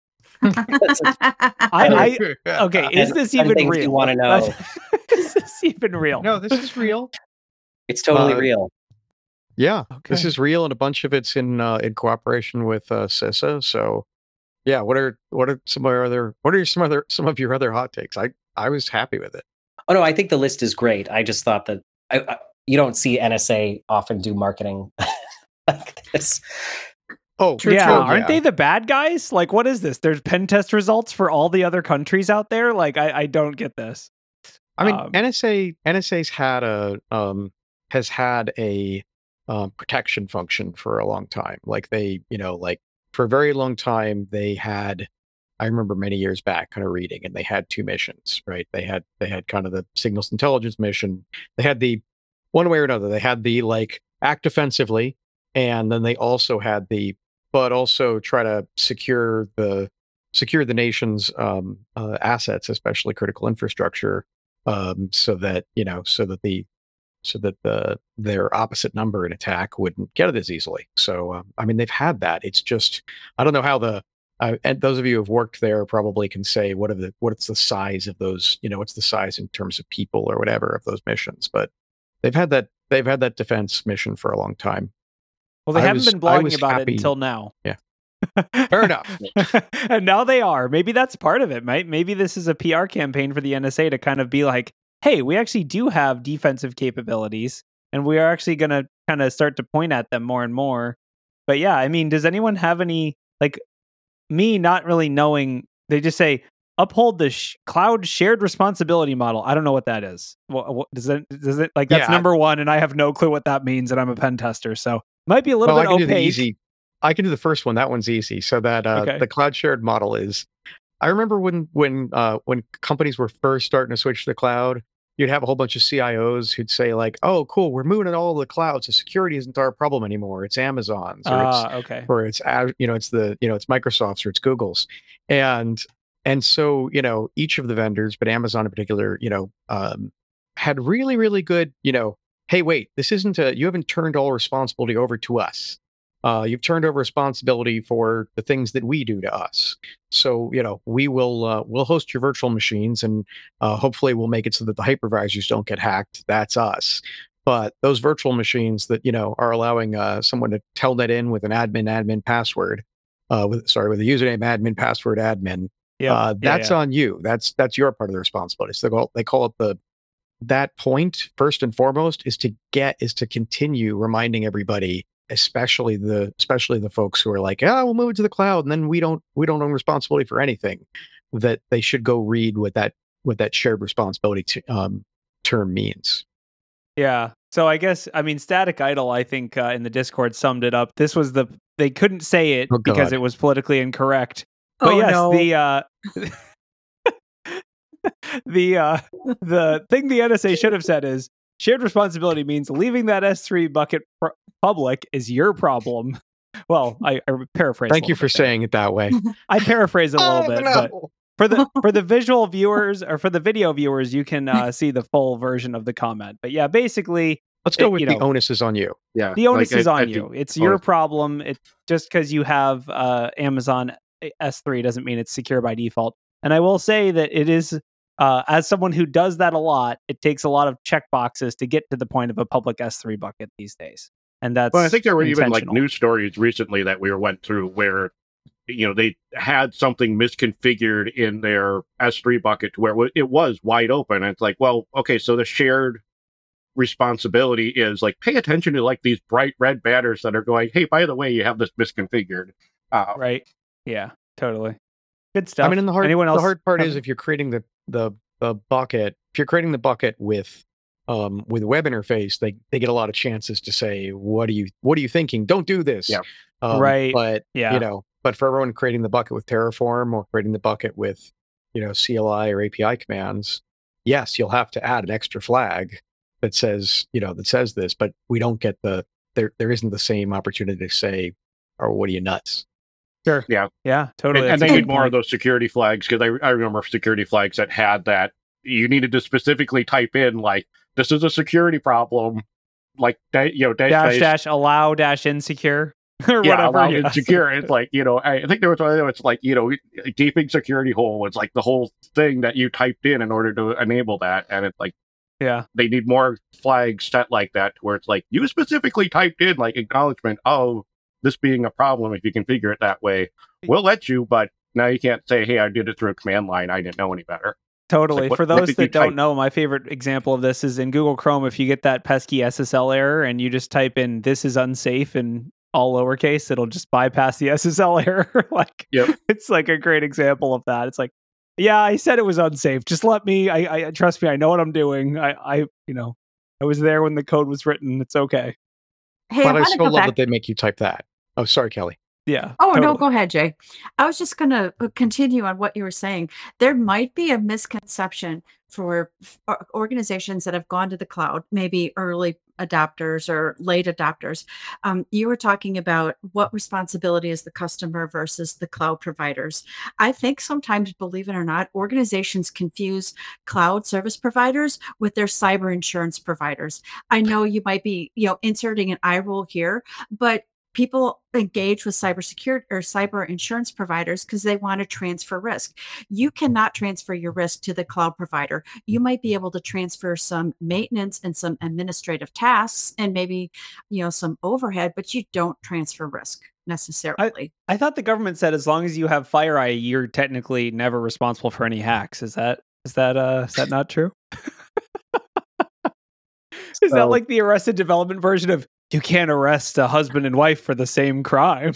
I, I okay, is And this ten even things real? you wanna know. Is this even real? No, this is real. It's totally Uh, real. Yeah, this Okay. is real, and a bunch of it's in uh, in cooperation with uh, CISA. So, yeah, what are what are some of your other what are some other some of your other hot takes? I I was happy with it. Oh no, I think the list is great. I just thought that I, I, you don't see N S A often do marketing like this. Oh, True, Yeah, true. oh, aren't yeah. they the bad guys? Like, what is this? There's pen test results for all the other countries out there. Like, I, I don't get this. I mean, Um, N S A N S A's had a um has had a um, protection function for a long time. Like they, you know, like for a very long time they had I remember many years back kind of reading, and they had two missions, right? They had they had kind of the signals intelligence mission. They had the one way or another. They had the like act defensively, and then they also had the but also try to secure the secure the nation's um, uh, assets, especially critical infrastructure, um, so that you know so that the so that the their opposite number in attack wouldn't get it as easily. So um, I mean, they've had that. It's just I don't know how the uh, and those of you who have worked there probably can say what are the what's the size of those, you know, what's the size in terms of people or whatever of those missions. But they've had that they've had that defense mission for a long time. Well, they I haven't was- been I blogging was about happy- it until now. Yeah. Fair enough. And now they are. Maybe that's part of it, right? Maybe this is a P R campaign for the N S A to kind of be like, hey, we actually do have defensive capabilities, and we are actually going to kind of start to point at them more and more. But yeah, I mean, does anyone have any, like, me not really knowing, they just say, uphold the sh- cloud shared responsibility model. I don't know what that is. What, what does it, does it, like, that's Yeah. number one, and I have no clue what that means, and I'm a pen tester, so might be a little well, bit I can opaque. do the easy. I can do the first one. That one's easy. So that uh, Okay. the cloud shared model is. I remember when when uh, when companies were first starting to switch to the cloud, you'd have a whole bunch of C I Os who'd say like, "Oh, cool, we're moving to all the clouds. So security isn't our problem anymore. It's Amazon's, or it's Ah, okay. or it's Az- you know it's the you know it's Microsoft's or it's Google's," and and so you know each of the vendors, but Amazon in particular, you know, um, had really really good you know, hey, wait, this isn't a you haven't turned all responsibility over to us. Uh, you've turned over responsibility for the things that we do to us. So you know we will uh, we'll host your virtual machines, and uh, hopefully we'll make it so that the hypervisors don't get hacked. That's us. But those virtual machines that you know are allowing uh, someone to telnet in with an admin admin password, uh, with sorry with a username admin password admin, Yep. uh, Yeah, that's yeah. on you. That's that's your part of the responsibility. So they call, they call it the that point first and foremost is to get is to continue reminding everybody, especially the especially the folks who are like, ah, we'll move it to the cloud, and then we don't we don't own responsibility for anything. That they should go read what that what that shared responsibility t- um, term means. Yeah. So I guess, I mean, Static Idle, I think uh, in the Discord summed it up. This was the, they couldn't say it Oh, because God. it was politically incorrect. But Oh, yes, no. the, uh, the, uh, the thing the N S A should have said is shared responsibility means leaving that S three bucket pr- public is your problem. Well, I, I paraphrase. a Thank you little for bit there. saying it that way. I paraphrase it a little Oh, bit, no. but for the for the visual viewers or for the video viewers, you can uh, see the full version of the comment. But yeah, basically, Let's go it- with you the know, onus is on you. Yeah. the onus like, is I- on I you. think It's your onus- problem. It just because you have uh, Amazon S three doesn't mean it's secure by default. And I will say that it is, uh, as someone who does that a lot, it takes a lot of check boxes to get to the point of a public S three bucket these days. And that's Well, I think there were even like intentional. news stories recently that we went through where, you know, they had something misconfigured in their S three bucket to where it wa- it was wide open. And it's like, well, okay, so the shared responsibility is like, pay attention to like these bright red banners that are going, hey, by the way, you have this misconfigured. Uh, Right? Yeah, totally. Good stuff. I mean, and the hard Anyone else the hard part have- is if you're creating the the the bucket, if you're creating the bucket with um with a web interface, they they get a lot of chances to say, what are you what are you thinking? Don't do this. Yeah. Um, Right. But Yeah. you know, but for everyone creating the bucket with Terraform or creating the bucket with, you know, C L I or A P I commands, yes, you'll have to add an extra flag that says, you know, that says this, but we don't get the there there isn't the same opportunity to say, or what are you nuts? Sure. Yeah. Yeah, totally. and, and That's a they good need more of point. those security flags because I, I remember security flags that had that you needed to specifically type in like, this is a security problem, like, da- you know, dash, dash dash, dash allow dash insecure or yeah, whatever. allowed yeah. insecure. It's like, you know, I I think there was one, it's like, you know, gaping security hole. It's like the whole thing that you typed in in order to enable that. And it's like, Yeah. they need more flags set like that where it's like, you specifically typed in like acknowledgement of this being a problem. If you configure it that way, we'll let you, but now you can't say, hey, I did it through a command line. I didn't know any better. Totally. what- For what those did you that don't type? know, my favorite example of this is in Google Chrome. If you get that pesky S S L error and you just type in "this is unsafe" in all lowercase, it'll just bypass the S S L error. Like, Yep. it's like a great example of that. It's like, yeah, I said it was unsafe. Just let me. I, I trust me. I know what I'm doing. I, I, you know, I was there when the code was written. It's okay. Hey, I But I want to so go love back. that they make you type that. Oh, sorry, Kelly. Yeah. Oh, no, totally. go ahead, Jay. I was just going to continue on what you were saying. There might be a misconception for f- or- organizations that have gone to the cloud, maybe early adopters or late adopters. Um, you were talking about what responsibility is the customer versus the cloud providers. I think sometimes, believe it or not, organizations confuse cloud service providers with their cyber insurance providers. I know you might be, you know, inserting an eye roll here, but people engage with cybersecurity or cyber insurance providers because they want to transfer risk. You cannot transfer your risk to the cloud provider. You might be able to transfer some maintenance and some administrative tasks and maybe, you know, some overhead, but you don't transfer risk necessarily. I thought the government said as long as you have FireEye, you're technically never responsible for any hacks. Is that is that uh is that not true? Is that So- like the Arrested Development version of you can't arrest a husband and wife for the same crime?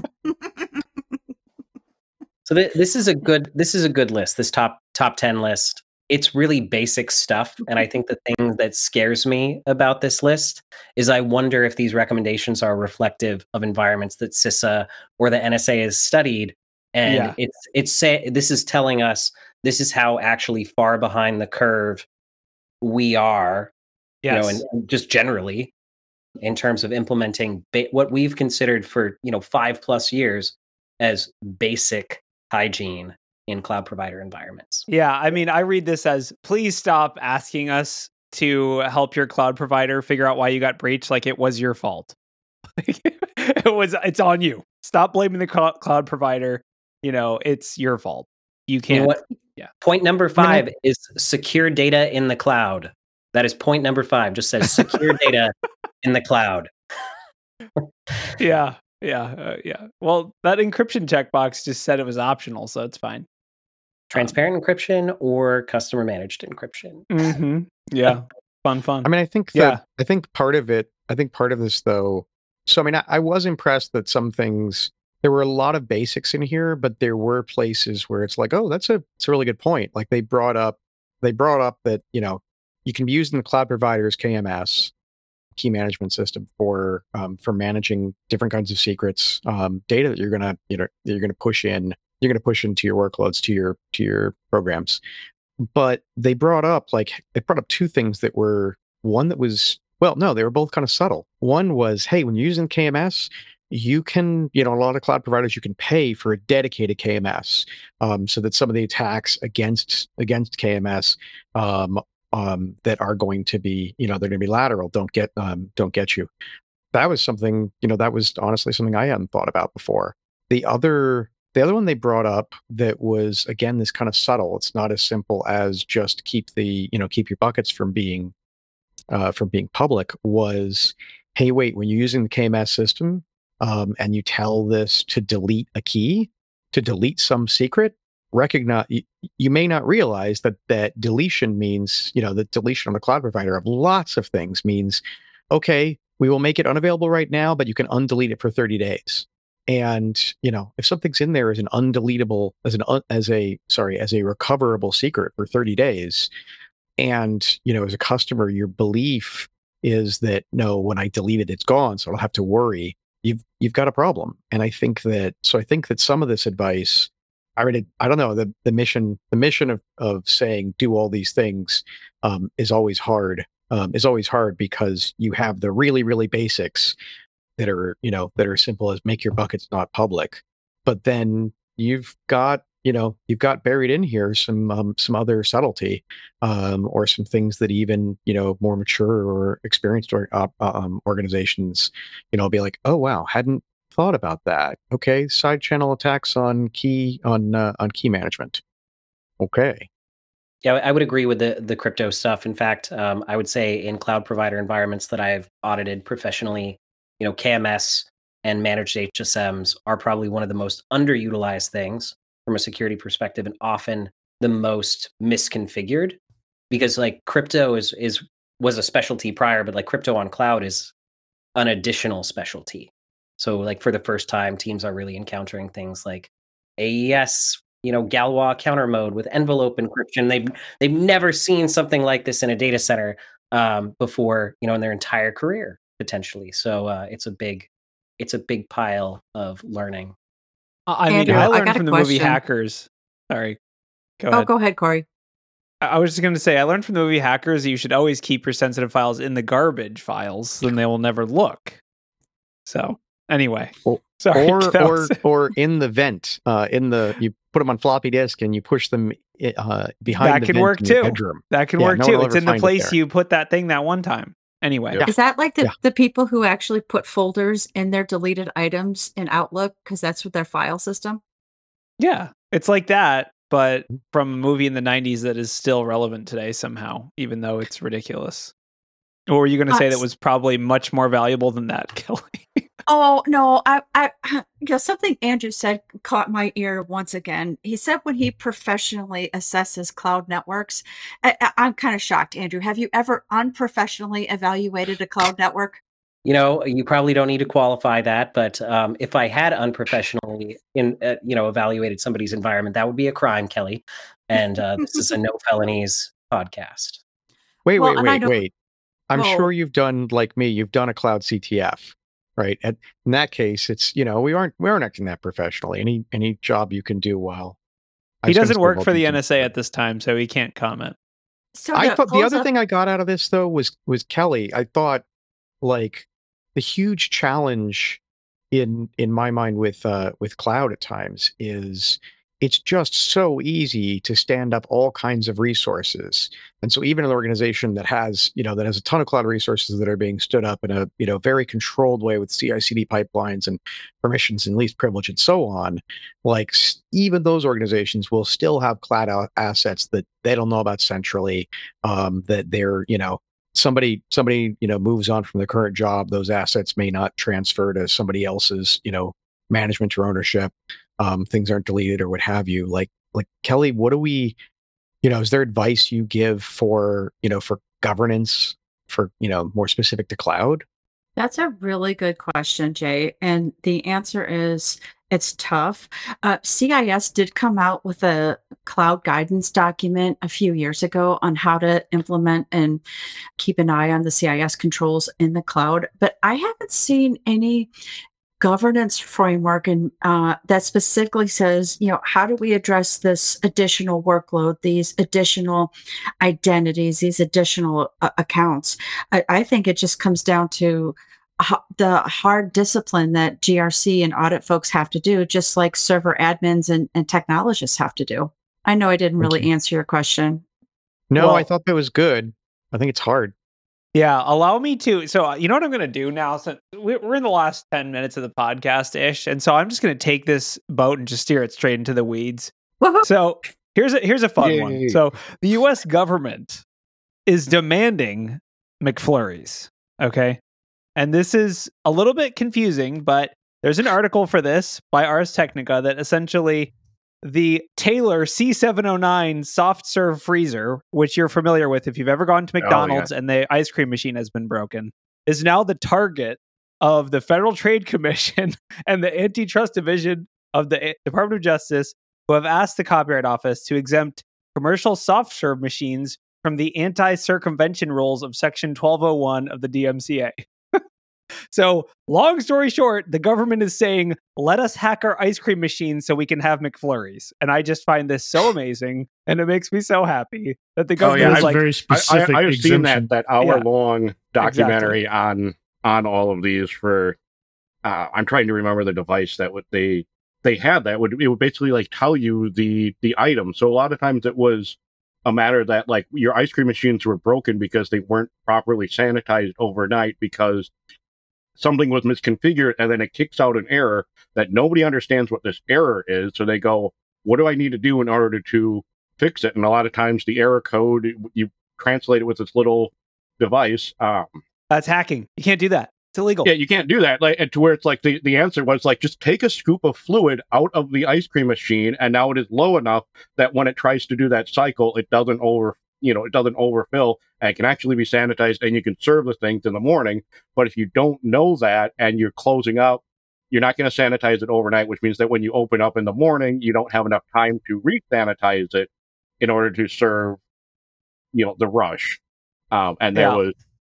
So th- this is a good this is a good list. This top top ten list. It's really basic stuff, and I think the thing that scares me about this list is I wonder if these recommendations are reflective of environments that CISA or the N S A has studied, and Yeah. it's it's say this is telling us this is how actually far behind the curve we are, Yes. you know, and, and just generally in terms of implementing ba- what we've considered for you know five plus years as basic hygiene in cloud provider environments. Yeah, I mean, I read this as please stop asking us to help your cloud provider figure out why you got breached like it was your fault. It was it's on you. Stop blaming the cl- cloud provider. You know, it's your fault. You You know can't. what? Yeah. Point number five is secure data in the cloud. That is point number five. Just says secure data in the cloud. Yeah. Yeah. Uh, yeah. Well, that encryption checkbox just said it was optional, so it's fine. Transparent encryption or customer managed encryption. Mm-hmm. Yeah. Fun, fun. I mean, I think Yeah. that I think part of it, I think part of this though. So I mean, I, I was impressed that some things there were a lot of basics in here, but there were places where it's like, oh, that's a it's a really good point. Like they brought up they brought up that you know you can be using the cloud provider's K M S key management system for um, for managing different kinds of secrets, um, data that you're gonna you know that you're gonna push in you're gonna push into your workloads to your to your programs. But they brought up like they brought up two things that were one that was well no they were both kind of subtle. One was, hey, when you're using K M S, you can you know a lot of cloud providers you can pay for a dedicated K M S, um, so that some of the attacks against against K M S um, um, that are going to be you know they're going to be lateral don't get um, don't get you. That was something you know that was honestly something I hadn't thought about before. The other the other one they brought up that was again this kind of subtle. It's not as simple as just keep the you know keep your buckets from being uh, from being public. Was, hey, wait, when you're using the K M S system um, and you tell this to delete a key, to delete some secret, recognize you, you may not realize that that deletion means you know that deletion on the cloud provider of lots of things means, okay, we will make it unavailable right now, but you can undelete it for thirty days. And you know, if something's in there as an undeletable, as an un, as a sorry, as a recoverable secret for thirty days, and you know, as a customer, your belief is that no, when I delete it, it's gone, so I don't have to worry. You've you've got a problem. And I think that so I think that some of this advice, I really I don't know the the mission the mission of of saying do all these things um, is always hard. Um, is always hard because you have the really really basics that are you know that are simple as make your buckets not public, but then you've got you know you've got buried in here some um, some other subtlety um, or some things that even you know more mature or experienced or, uh, um, organizations you know be like, oh wow, hadn't thought about that. Okay, side channel attacks on key on uh, on key management. Okay. Yeah, I would agree with the the crypto stuff. In fact, um, I would say in cloud provider environments that I've audited professionally, you know, K M S and managed H S Ms are probably one of the most underutilized things from a security perspective, and often the most misconfigured. Because like crypto is is was a specialty prior, but like crypto on cloud is an additional specialty. So like for the first time, teams are really encountering things like A E S, you know, Galois counter mode with envelope encryption. They've they've never seen something like this in a data center um, before, you know, in their entire career potentially. So uh, it's a big it's a big pile of learning. I mean, Andrew, I I learned got a from the movie question. Hackers. Sorry, go Oh, ahead. go ahead, Corey. I I was just going to say, I learned from the movie Hackers that you should always keep your sensitive files in the garbage files, then they will never look. So, anyway, Or sorry. or that or, was- or in the vent, uh, in the you put them on floppy disk and you push them i- uh, behind That the can vent work in your too. bedroom. that can Yeah, work no one too. will It's ever in the find it place there. you put that thing that one time. Anyway, Yeah. Is that like the, Yeah. the people who actually put folders in their deleted items in Outlook because that's what their file system? yeah, it's like that, but Mm-hmm. from a movie in the nineties that is still relevant today somehow, even though it's ridiculous. Or were you going to Uh, say that s- was probably much more valuable than that, Kelly? Oh no, I, I, you know, something Andrew said caught my ear once again. He said when he professionally assesses cloud networks, I, I, I'm kind of shocked. Andrew, have you ever unprofessionally evaluated a cloud network? You know, you probably don't need to qualify that, but um, if I had unprofessionally, in uh, you know, evaluated somebody's environment, that would be a crime, Kelly. And uh, this is a no felonies podcast. Wait, Well, wait, and I wait, don't- wait. I'm Well- sure you've done like me. You've done a cloud C T F, right? At, in that case, it's you know we aren't we aren't acting that professionally. Any any job you can do while I He was gonna doesn't say work while for the teaching, N S A but- at this time, so he can't comment. So I to thought the close other up- thing I got out of this though was was Kelly. I thought like the huge challenge in in my mind with uh with cloud at times is it's just so easy to stand up all kinds of resources. And so even an organization that has, you know, that has a ton of cloud resources that are being stood up in a, you know, very controlled way with C I C D pipelines and permissions and least privilege and so on, like s- even those organizations will still have cloud a- assets that they don't know about centrally, um, that they're, you know, somebody somebody you know moves on from the current job, those assets may not transfer to somebody else's you know management or ownership, um, things aren't deleted or what have you. Like like Kelly, what do we, you know is there advice you give for you know for governance for you know more specific to cloud? That's a really good question, Jay. And the answer is it's tough. Uh, C I S did come out with a cloud guidance document a few years ago on how to implement and keep an eye on the C I S controls in the cloud. But I haven't seen any governance framework and uh, that specifically says, you know, how do we address this additional workload, these additional identities, these additional uh, accounts? I, I think it just comes down to ho- the hard discipline that G R C and audit folks have to do, just like server admins and, and technologists have to do. I know I didn't Thank really you. answer your question. No, I Well- thought that was good. I think it's hard. Yeah, allow me to. So, uh, you know what I'm going to do now? Since we- we're in the last ten minutes of the podcast ish. And so I'm just going to take this boat and just steer it straight into the weeds. Woohoo! So here's a here's a fun Yay. one. So the U S government is demanding McFlurries. Okay. And this is a little bit confusing, but there's an article for this by Ars Technica that essentially the Taylor C seven oh nine soft serve freezer, which you're familiar with if you've ever gone to Oh, yeah. McDonald's and the ice cream machine has been broken, is now the target of the Federal Trade Commission and the Antitrust Division of the Department of Justice, who have asked the Copyright Office to exempt commercial soft serve machines from the anti-circumvention rules of Section twelve oh one of the D M C A. So, long story short, the government is saying, let us hack our ice cream machines so we can have McFlurries. And I just find this so amazing. And it makes me so happy that the Oh, government yeah, That's is a like, very I, I, specific I've seen exemption. that that hour long documentary on on all of these for. Uh, I'm trying to remember the device that would they they had that would it would basically like tell you the the item. So a lot of times it was a matter that like your ice cream machines were broken because they weren't properly sanitized overnight because something was misconfigured, and then it kicks out an error that nobody understands what this error is. So they go, what do I need to do in order to fix it? And a lot of times the error code, you translate it with this little device. Um, that's hacking. You can't do that. It's illegal. yeah, you can't do that. Like, and to where it's like the, the answer was like, just take a scoop of fluid out of the ice cream machine, and now it is low enough that when it tries to do that cycle, it doesn't over, you know, it doesn't overfill, and it can actually be sanitized, and you can serve the things in the morning. But if you don't know that and you're closing up, you're not going to sanitize it overnight, which means that when you open up in the morning, you don't have enough time to re-sanitize it in order to serve, you know, the rush. Um, and there Yeah. was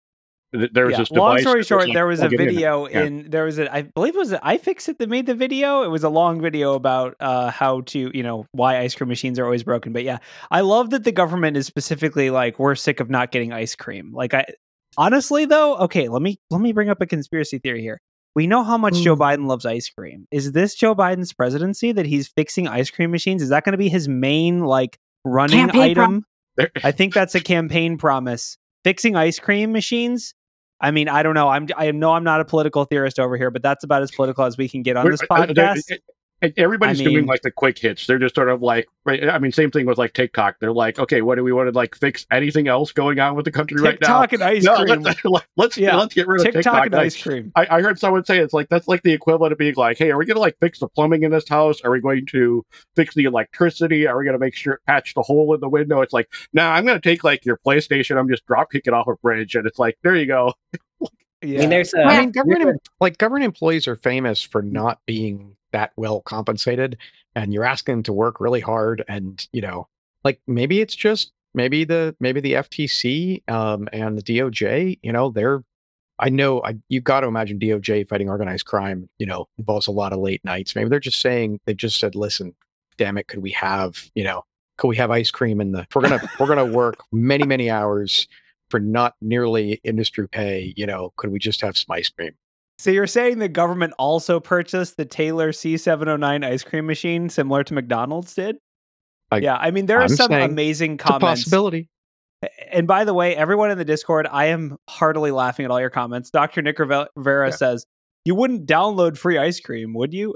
th- there's Yeah. this Long device. story that short, like, there was a plug it in. video Yeah. in, there was a, I believe it was a iFixit that made the video. It was a long video about uh, how to, you know, why ice cream machines are always broken. But yeah, I love that the government is specifically like, we're sick of not getting ice cream. Like, I honestly though, okay, let me let me bring up a conspiracy theory here. We know how much Joe Ooh. Biden loves ice cream. Is this Joe Biden's presidency that he's fixing ice cream machines? Is that going to be his main like running Campaign prom- item? There- I think that's a campaign promise. Fixing ice cream machines. I mean, I don't know. I'm I know I'm not a political theorist over here, but that's about as political as we can get on We're- this uh, there- podcast. it- it- Everybody's I doing mean- like the quick hits. They're just sort of like, right? I mean, same thing with like TikTok. They're like, okay, what do we want to like fix? Anything else going on with the country right now? TikTok and ice No, cream. let's let's, Yeah. let's get rid of TikTok TikTok. and Like, ice cream. I, I heard someone say it's like that's like the equivalent of being like, hey, are we going to like fix the plumbing in this house? Are we going to fix the electricity? Are we going to make sure patch the hole in the window? It's like, no, nah, I'm going to take like your PlayStation. I'm just drop kick it off a bridge, and it's like, there you go. Yeah. I mean, there's a, I mean, government like government employees are famous for not being that well compensated, and you're asking them to work really hard, and you know, like maybe it's just maybe the maybe the F T C um, and the D O J, you know, they're I know I you got to imagine D O J fighting organized crime, you know, involves a lot of late nights. Maybe they're just saying they just said, listen, damn it, could we have you know, could we have ice cream in the? If we're gonna we're gonna work many many hours for not nearly industry pay, you know, could we just have some ice cream? So you're saying the government also purchased the Taylor C seven oh nine ice cream machine, similar to McDonald's did? I- yeah, I mean, there are I'm some saying amazing It's a comments. possibility. And by the way, everyone in the Discord, I am heartily laughing at all your comments. Doctor Nick Rivera Yeah. says, you wouldn't download free ice cream, would you?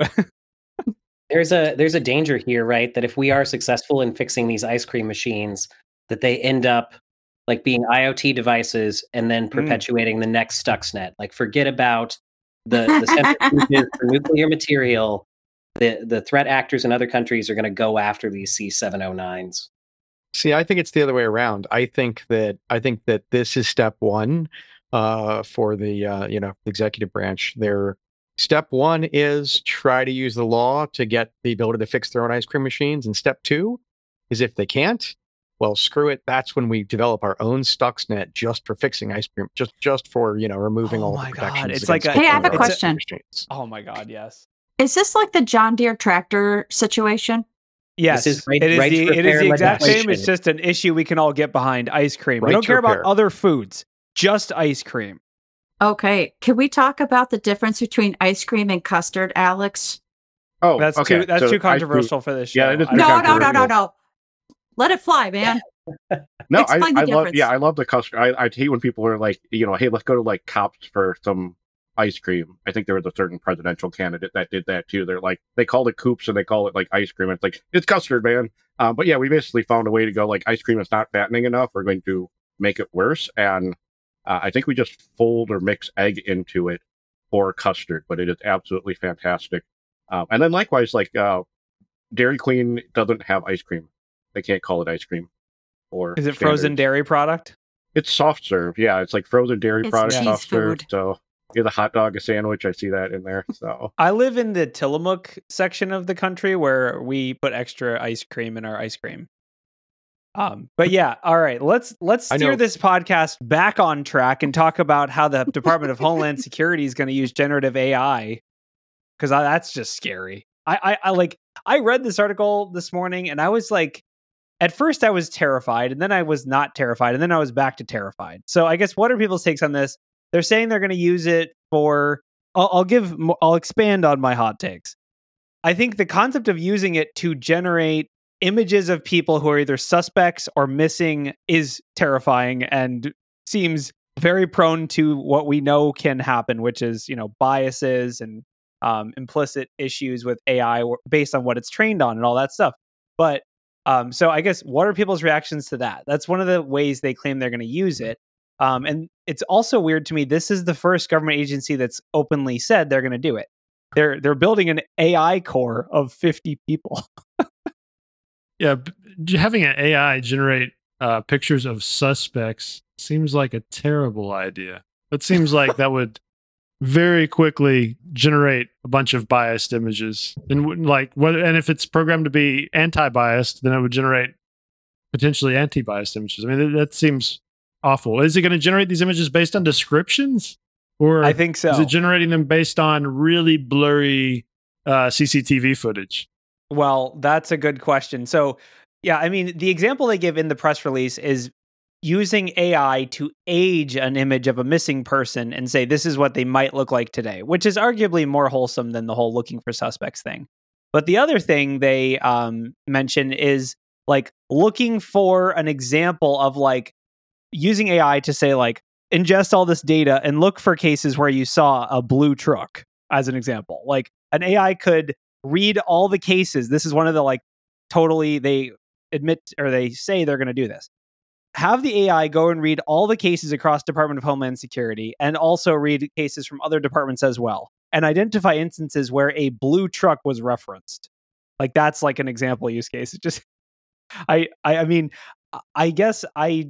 there's a there's a danger here, right? That if we are successful in fixing these ice cream machines, that they end up like being I O T devices and then perpetuating the next Stuxnet. Like forget about the, the centrifuges for nuclear material. The the threat actors in other countries are going to go after these C seven oh nines. See, I think it's the other way around. I think that I think that this is step one uh, for the uh, you know executive branch. Their step one is try to use the law to get the ability to fix their own ice cream machines, and step two is if they can't, well, screw it. That's when we develop our own Stuxnet just for fixing ice cream, just just for you know removing Oh all my the God, protections. it's like against a- Hey, I have a fixing our ice cream question. machines. Oh my God, yes. Is this like the John Deere tractor situation? Yes, is right- it is right the to it is repair the exact same. It's legislation. just an issue we can all get behind. Ice cream. we Right don't to care about repair. other foods. Just ice cream. Okay. Can we talk about the difference between ice cream and custard, Alex? Oh, That's okay. too that's So too I- controversial for this show. Yeah, it is I pretty don't- No, no, no, no, controversial. no. Let it fly, man. No, I, Explain the I love. difference. Yeah, I love the custard. I, I hate when people are like, you know, hey, let's go to like Cops for some ice cream. I think there was a certain presidential candidate that did that too. They're like, they called it Coops and they call it like ice cream. It's like it's custard, man. Um, but yeah, we basically found a way to go like ice cream is not fattening enough. We're going to make it worse, and uh, I think we just fold or mix egg into it for custard. But it is absolutely fantastic. Um, and then likewise, like uh, Dairy Queen doesn't have ice cream. They can't call it ice cream. Or Is it frozen standards. dairy product? It's soft serve. Yeah, it's like frozen dairy It's product, cheese soft serve. food. So yeah, the hot dog, a sandwich. I see that in there. So I live in the Tillamook section of the country where we put extra ice cream in our ice cream. Um, but yeah, all right, let's let's I steer know- this podcast back on track and talk about how the Department of Homeland Security is going to use generative A I, because that's just scary. I, I I like I read this article this morning and I was like, at first I was terrified and then I was not terrified and then I was back to terrified. So I guess what are people's takes on this? They're saying they're going to use it for. I'll, I'll give. mo- I'll expand on my hot takes. I think the concept of using it to generate images of people who are either suspects or missing is terrifying and seems very prone to what we know can happen, which is, you know, biases and um, implicit issues with A I w- based on what it's trained on and all that stuff. But um, so I guess what are people's reactions to that? That's one of the ways they claim they're going to use it. Um, and it's also weird to me. This is the first government agency that's openly said they're going to do it. They're they're building an A I core of fifty people. Yeah, b- having an A I generate uh, pictures of suspects seems like a terrible idea. It seems like that would very quickly generate a bunch of biased images, and wouldn't like whether and if it's programmed to be anti-biased, then it would generate potentially anti-biased images. I mean, that, that seems awful. Is it going to generate these images based on descriptions? Or I think so. Is it generating them based on really blurry uh, C C T V footage? Well, that's a good question. So, yeah, I mean, the example they give in the press release is using A I to age an image of a missing person and say, this is what they might look like today, which is arguably more wholesome than the whole looking for suspects thing. But the other thing they um, mention is like looking for an example of like using A I to say like, ingest all this data and look for cases where you saw a blue truck as an example. Like an A I could read all the cases. This is one of the like totally, they admit or they say they're going to do this. Have the A I go and read all the cases across Department of Homeland Security and also read cases from other departments as well and identify instances where a blue truck was referenced. Like that's like an example use case. It just, I, I, I mean, I guess I,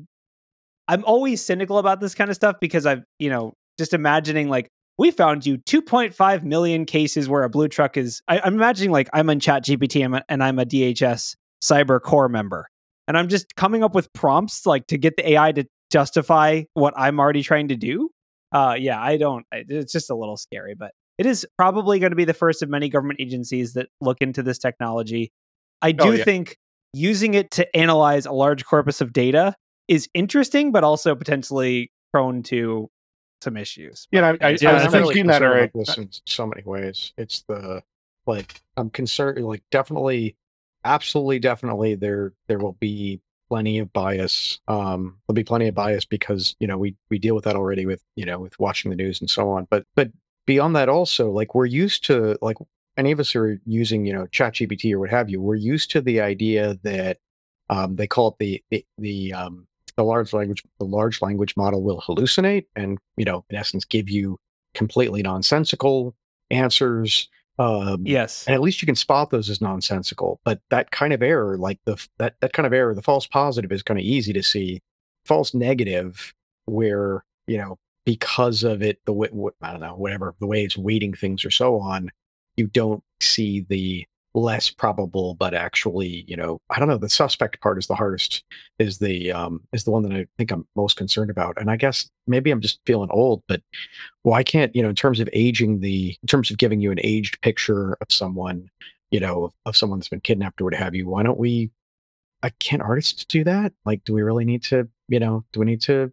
I'm always cynical about this kind of stuff because I've, you know, just imagining like, we found you two point five million cases where a blue truck is, I, I'm imagining like I'm on ChatGPT and I'm a D H S cyber core member. And I'm just coming up with prompts like to get the A I to justify what I'm already trying to do. Uh, yeah, I don't, it's just a little scary, but it is probably going to be the first of many government agencies that look into this technology. I do Oh, yeah. think using it to analyze a large corpus of data is interesting, but also potentially prone to some issues. You know, I, I, Yeah, I was I'm really thinking that concerned already. about this in so many ways. It's the like I'm concerned. Like definitely, absolutely, definitely, there there will be plenty of bias. Um, there'll be plenty of bias because you know we we deal with that already with you know with watching the news and so on. But but beyond that, also like we're used to like any of us who are using you know ChatGPT or what have you. We're used to the idea that um, they call it the the, the um, the large language the large language model will hallucinate and you know in essence give you completely nonsensical answers um Yes. and at least you can spot those as nonsensical, but that kind of error like the that that kind of error, the false positive, is kind of easy to see. False negative, where you know because of it the way I don't know whatever the way it's weighting things or so on, you don't see the less probable but actually you know I don't know, the suspect part is the hardest, is the um is the one that I think I'm most concerned about. And I guess maybe I'm just feeling old, but why can't you know in terms of aging the in terms of giving you an aged picture of someone, you know of, of someone that's been kidnapped or what have you, why don't we I can't artists do that? Like do we really need to you know do we need to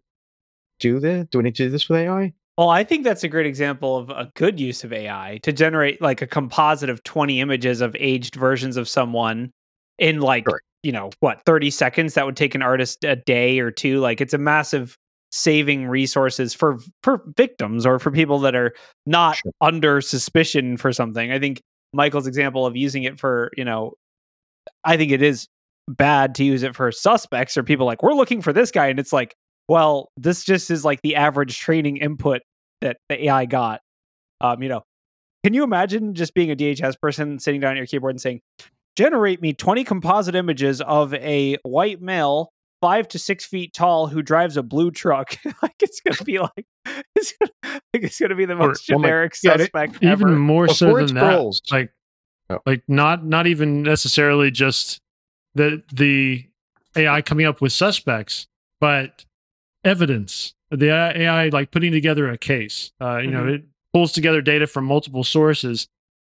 do this do we need to do this with A I? Well, I think that's a great example of a good use of A I to generate like a composite of twenty images of aged versions of someone in like, Correct. you know, what, thirty seconds. That would take an artist a day or two. Like it's a massive saving resources for for victims or for people that are not Sure. under suspicion for something. I think Michael's example of using it for, you know, I think it is bad to use it for suspects or people like, we're looking for this guy. And it's like, well, this just is like the average training input that the A I got. Um, you know, can you imagine just being a D H S person sitting down at your keyboard and saying, generate me twenty composite images of a white male, five to six feet tall, who drives a blue truck? Like it's gonna be like it's gonna, like it's gonna be the most Or- well, my- generic yeah, it- suspect Even ever. more so Before than it's that, scrolls. like, Oh. like not not even necessarily just the the A I coming up with suspects, but evidence. The A I like putting together a case. Uh, you know, Mhm. it pulls together data from multiple sources.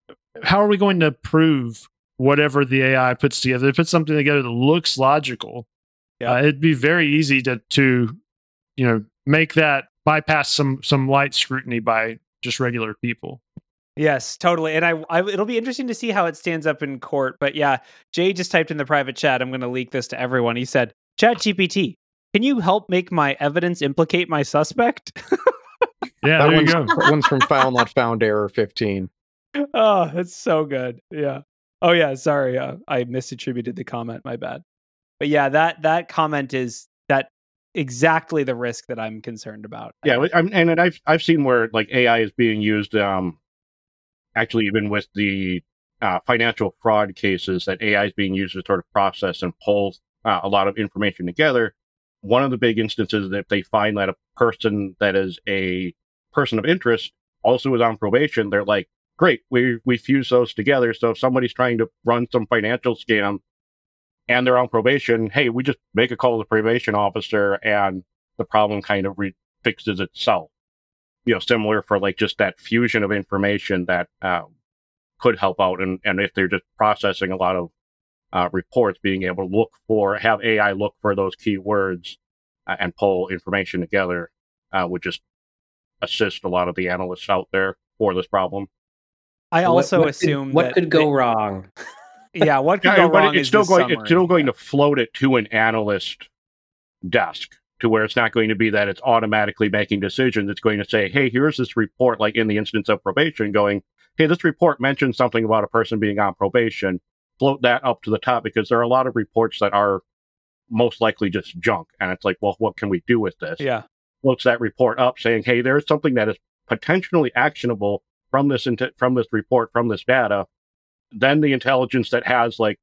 How are we going to prove whatever the A I puts together? It puts something together that looks logical. Yeah. Uh, it'd be very easy to to you know make that bypass some some light scrutiny by just regular people. Yes, totally. And I, I, it'll be interesting to see how it stands up in court. But yeah, Jay just typed in the private chat. I'm going to leak this to everyone. He said, ChatGPT, can you help make my evidence implicate my suspect? Yeah, That there you one's, go. that one's from File Not Found Error fifteen. Oh, that's so good. Yeah. Oh yeah. Sorry. Uh, I misattributed the comment. My bad. But yeah, that, that comment is that exactly the risk that I'm concerned about. I Yeah, think. I'm, and I've I've seen where like A I is being used. Um, actually, even with the uh, financial fraud cases, that A I is being used to sort of process and pull uh, a lot of information together. One of the big instances is if they find that a person that is a person of interest also is on probation, they're like, great, we we fuse those together. So if somebody's trying to run some financial scam and they're on probation, hey, we just make a call to the probation officer and the problem kind of re- fixes itself. You know, similar for like just that fusion of information that uh, could help out, and and if they're just processing a lot of uh, reports, being able to look for, have A I look for those keywords uh, and pull information together uh, would just assist a lot of the analysts out there for this problem. I What- also what could- assume what that could go they- wrong. yeah, what could Yeah, go but wrong it's is still the going. It's summary. still going Yeah. to float it to an analyst desk, to where it's not going to be that it's automatically making decisions. It's going to say, hey, here's this report, like in the instance of probation, going, hey, this report mentions something about a person being on probation. Float that up to the top, because there are a lot of reports that are most likely just junk. And it's like, well, what can we do with this? Yeah. Floats that report up saying, hey, there's something that is potentially actionable from this int- from this report, from this data. Then the intelligence that has like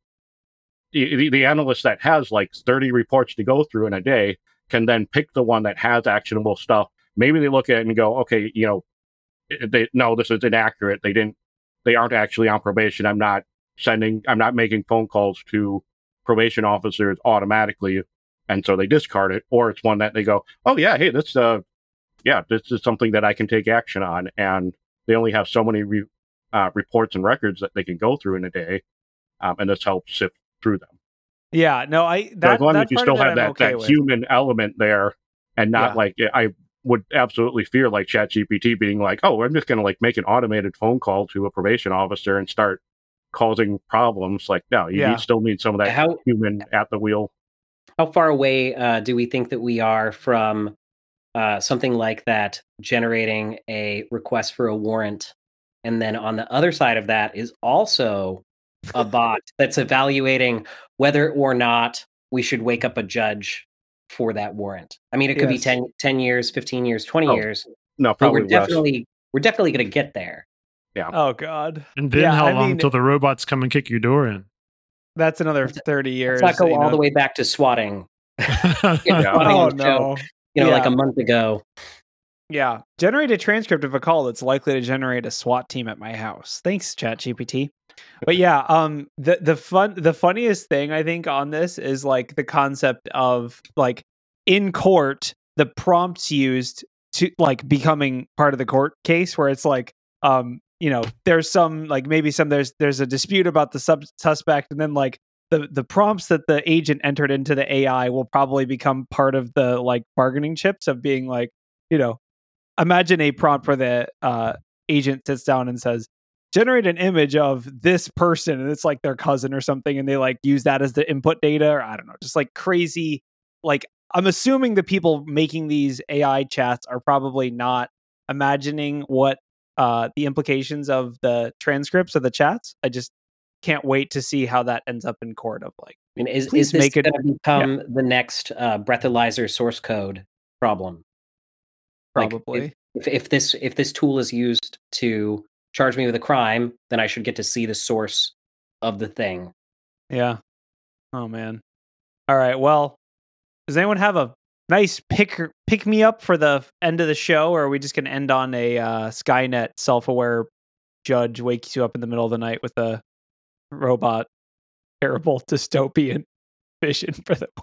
the, the analyst that has like thirty reports to go through in a day can then pick the one that has actionable stuff. Maybe they look at it and go, okay, you know, they no, this is inaccurate. They didn't, they aren't actually on probation. I'm not sending, I'm not making phone calls to probation officers automatically, and so they discard it. Or it's one that they go, oh yeah, hey, this uh, yeah, this is something that I can take action on, and they only have so many re- uh, reports and records that they can go through in a day, um, and this helps sift through them. Yeah, no, I So that as long that as you part still of it have I'm that, okay that with. human element there, and not Yeah. like I would absolutely fear like ChatGPT being like, oh, I'm just going to like make an automated phone call to a probation officer and start causing problems. Like, no, you Yeah. need, still need some of that How human at the wheel. how far away uh, do we think that we are from uh, something like that generating a request for a warrant, and then on the other side of that is also a bot that's evaluating whether or not we should wake up a judge for that warrant? I mean, it could Yes. be ten, ten years, fifteen years, twenty Oh, years, No, but probably we're less. definitely we're definitely going to get there. Oh God. And then Yeah, how I long mean- till the robots come and kick your door in? That's another thirty years. Let's not go you all know. the way back to swatting. Yeah. Swatting Oh on the show, no. you know, like Yeah. a month ago. Yeah. Generate a transcript of a call that's likely to generate a SWAT team at my house. Thanks, ChatGPT. But yeah, um the the fun the funniest thing I think on this is like the concept of like in court, the prompts used to like becoming part of the court case, where it's like um, you know, there's some like maybe some there's there's a dispute about the sub- suspect, and then like the the prompts that the agent entered into the A I will probably become part of the like bargaining chips of being like, you know, imagine a prompt where the uh, agent sits down and says, generate an image of this person, and it's like their cousin or something, and they like use that as the input data, or I don't know, just like crazy. Like, I'm assuming the people making these A I chats are probably not imagining what uh, the implications of the transcripts of the chats. I just can't wait to see how that ends up in court of like, I mean, is, Please is this make it- going to become the next uh, breathalyzer source code problem? Like, probably. if, if this if this tool is used to charge me with a crime, then I should get to see the source of the thing. Yeah. Oh man. All right. Well, does anyone have a nice pick pick me up for the end of the show, or are we just gonna end on a uh, Skynet self-aware judge wakes you up in the middle of the night with a robot, terrible dystopian vision for the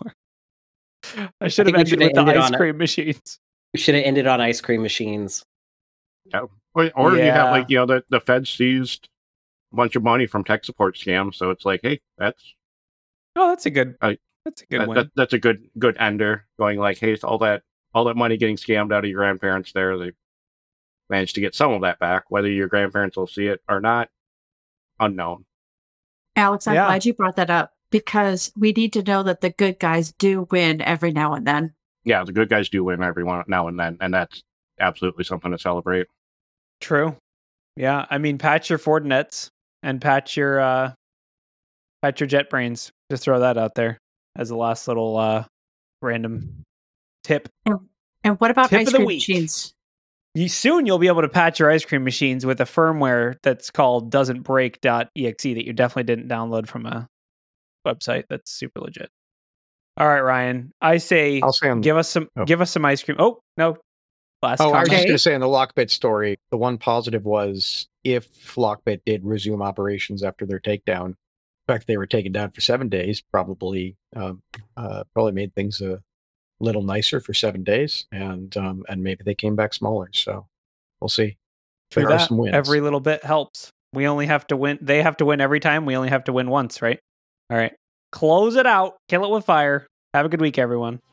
world? I should have think we ended with should've the ended ice on a- cream machines. We should have ended on ice cream machines. Or, or you Yeah. have like, you know, the, the Fed seized a bunch of money from tech support scams. So it's like, hey, that's Oh, that's a good. I- that's a good that, one. that, that's a good good ender. Going like, hey, it's all that all that money getting scammed out of your grandparents there, they managed to get some of that back. Whether your grandparents will see it or not, unknown. Alex, I'm Yeah. glad you brought that up, because we need to know that the good guys do win every now and then. Yeah, the good guys do win every one now and then, and that's absolutely something to celebrate. True. Yeah, I mean, patch your Fortinets and patch your uh, patch your JetBrains. Just throw that out there as a last little uh, random tip. And what about Tip ice of the cream week. machines? You soon you'll be able to patch your ice cream machines with a firmware that's called doesn't break dot E X E that you definitely didn't download from a website that's super legit. All right, Ryan. I say I'll say on- give us some oh. give us some ice cream. Oh, no. Last Oh, I was comment. just Okay. going to say on the Lockbit story, the one positive was if Lockbit did resume operations after their takedown, the fact that they were taken down for seven days probably um, uh, probably made things a little nicer for seven days, and um, and maybe they came back smaller. So we'll see. True There are that. some wins. Every little bit helps. We only have to win. They have to win every time. We only have to win once, right? All right. Close it out. Kill it with fire. Have a good week, everyone.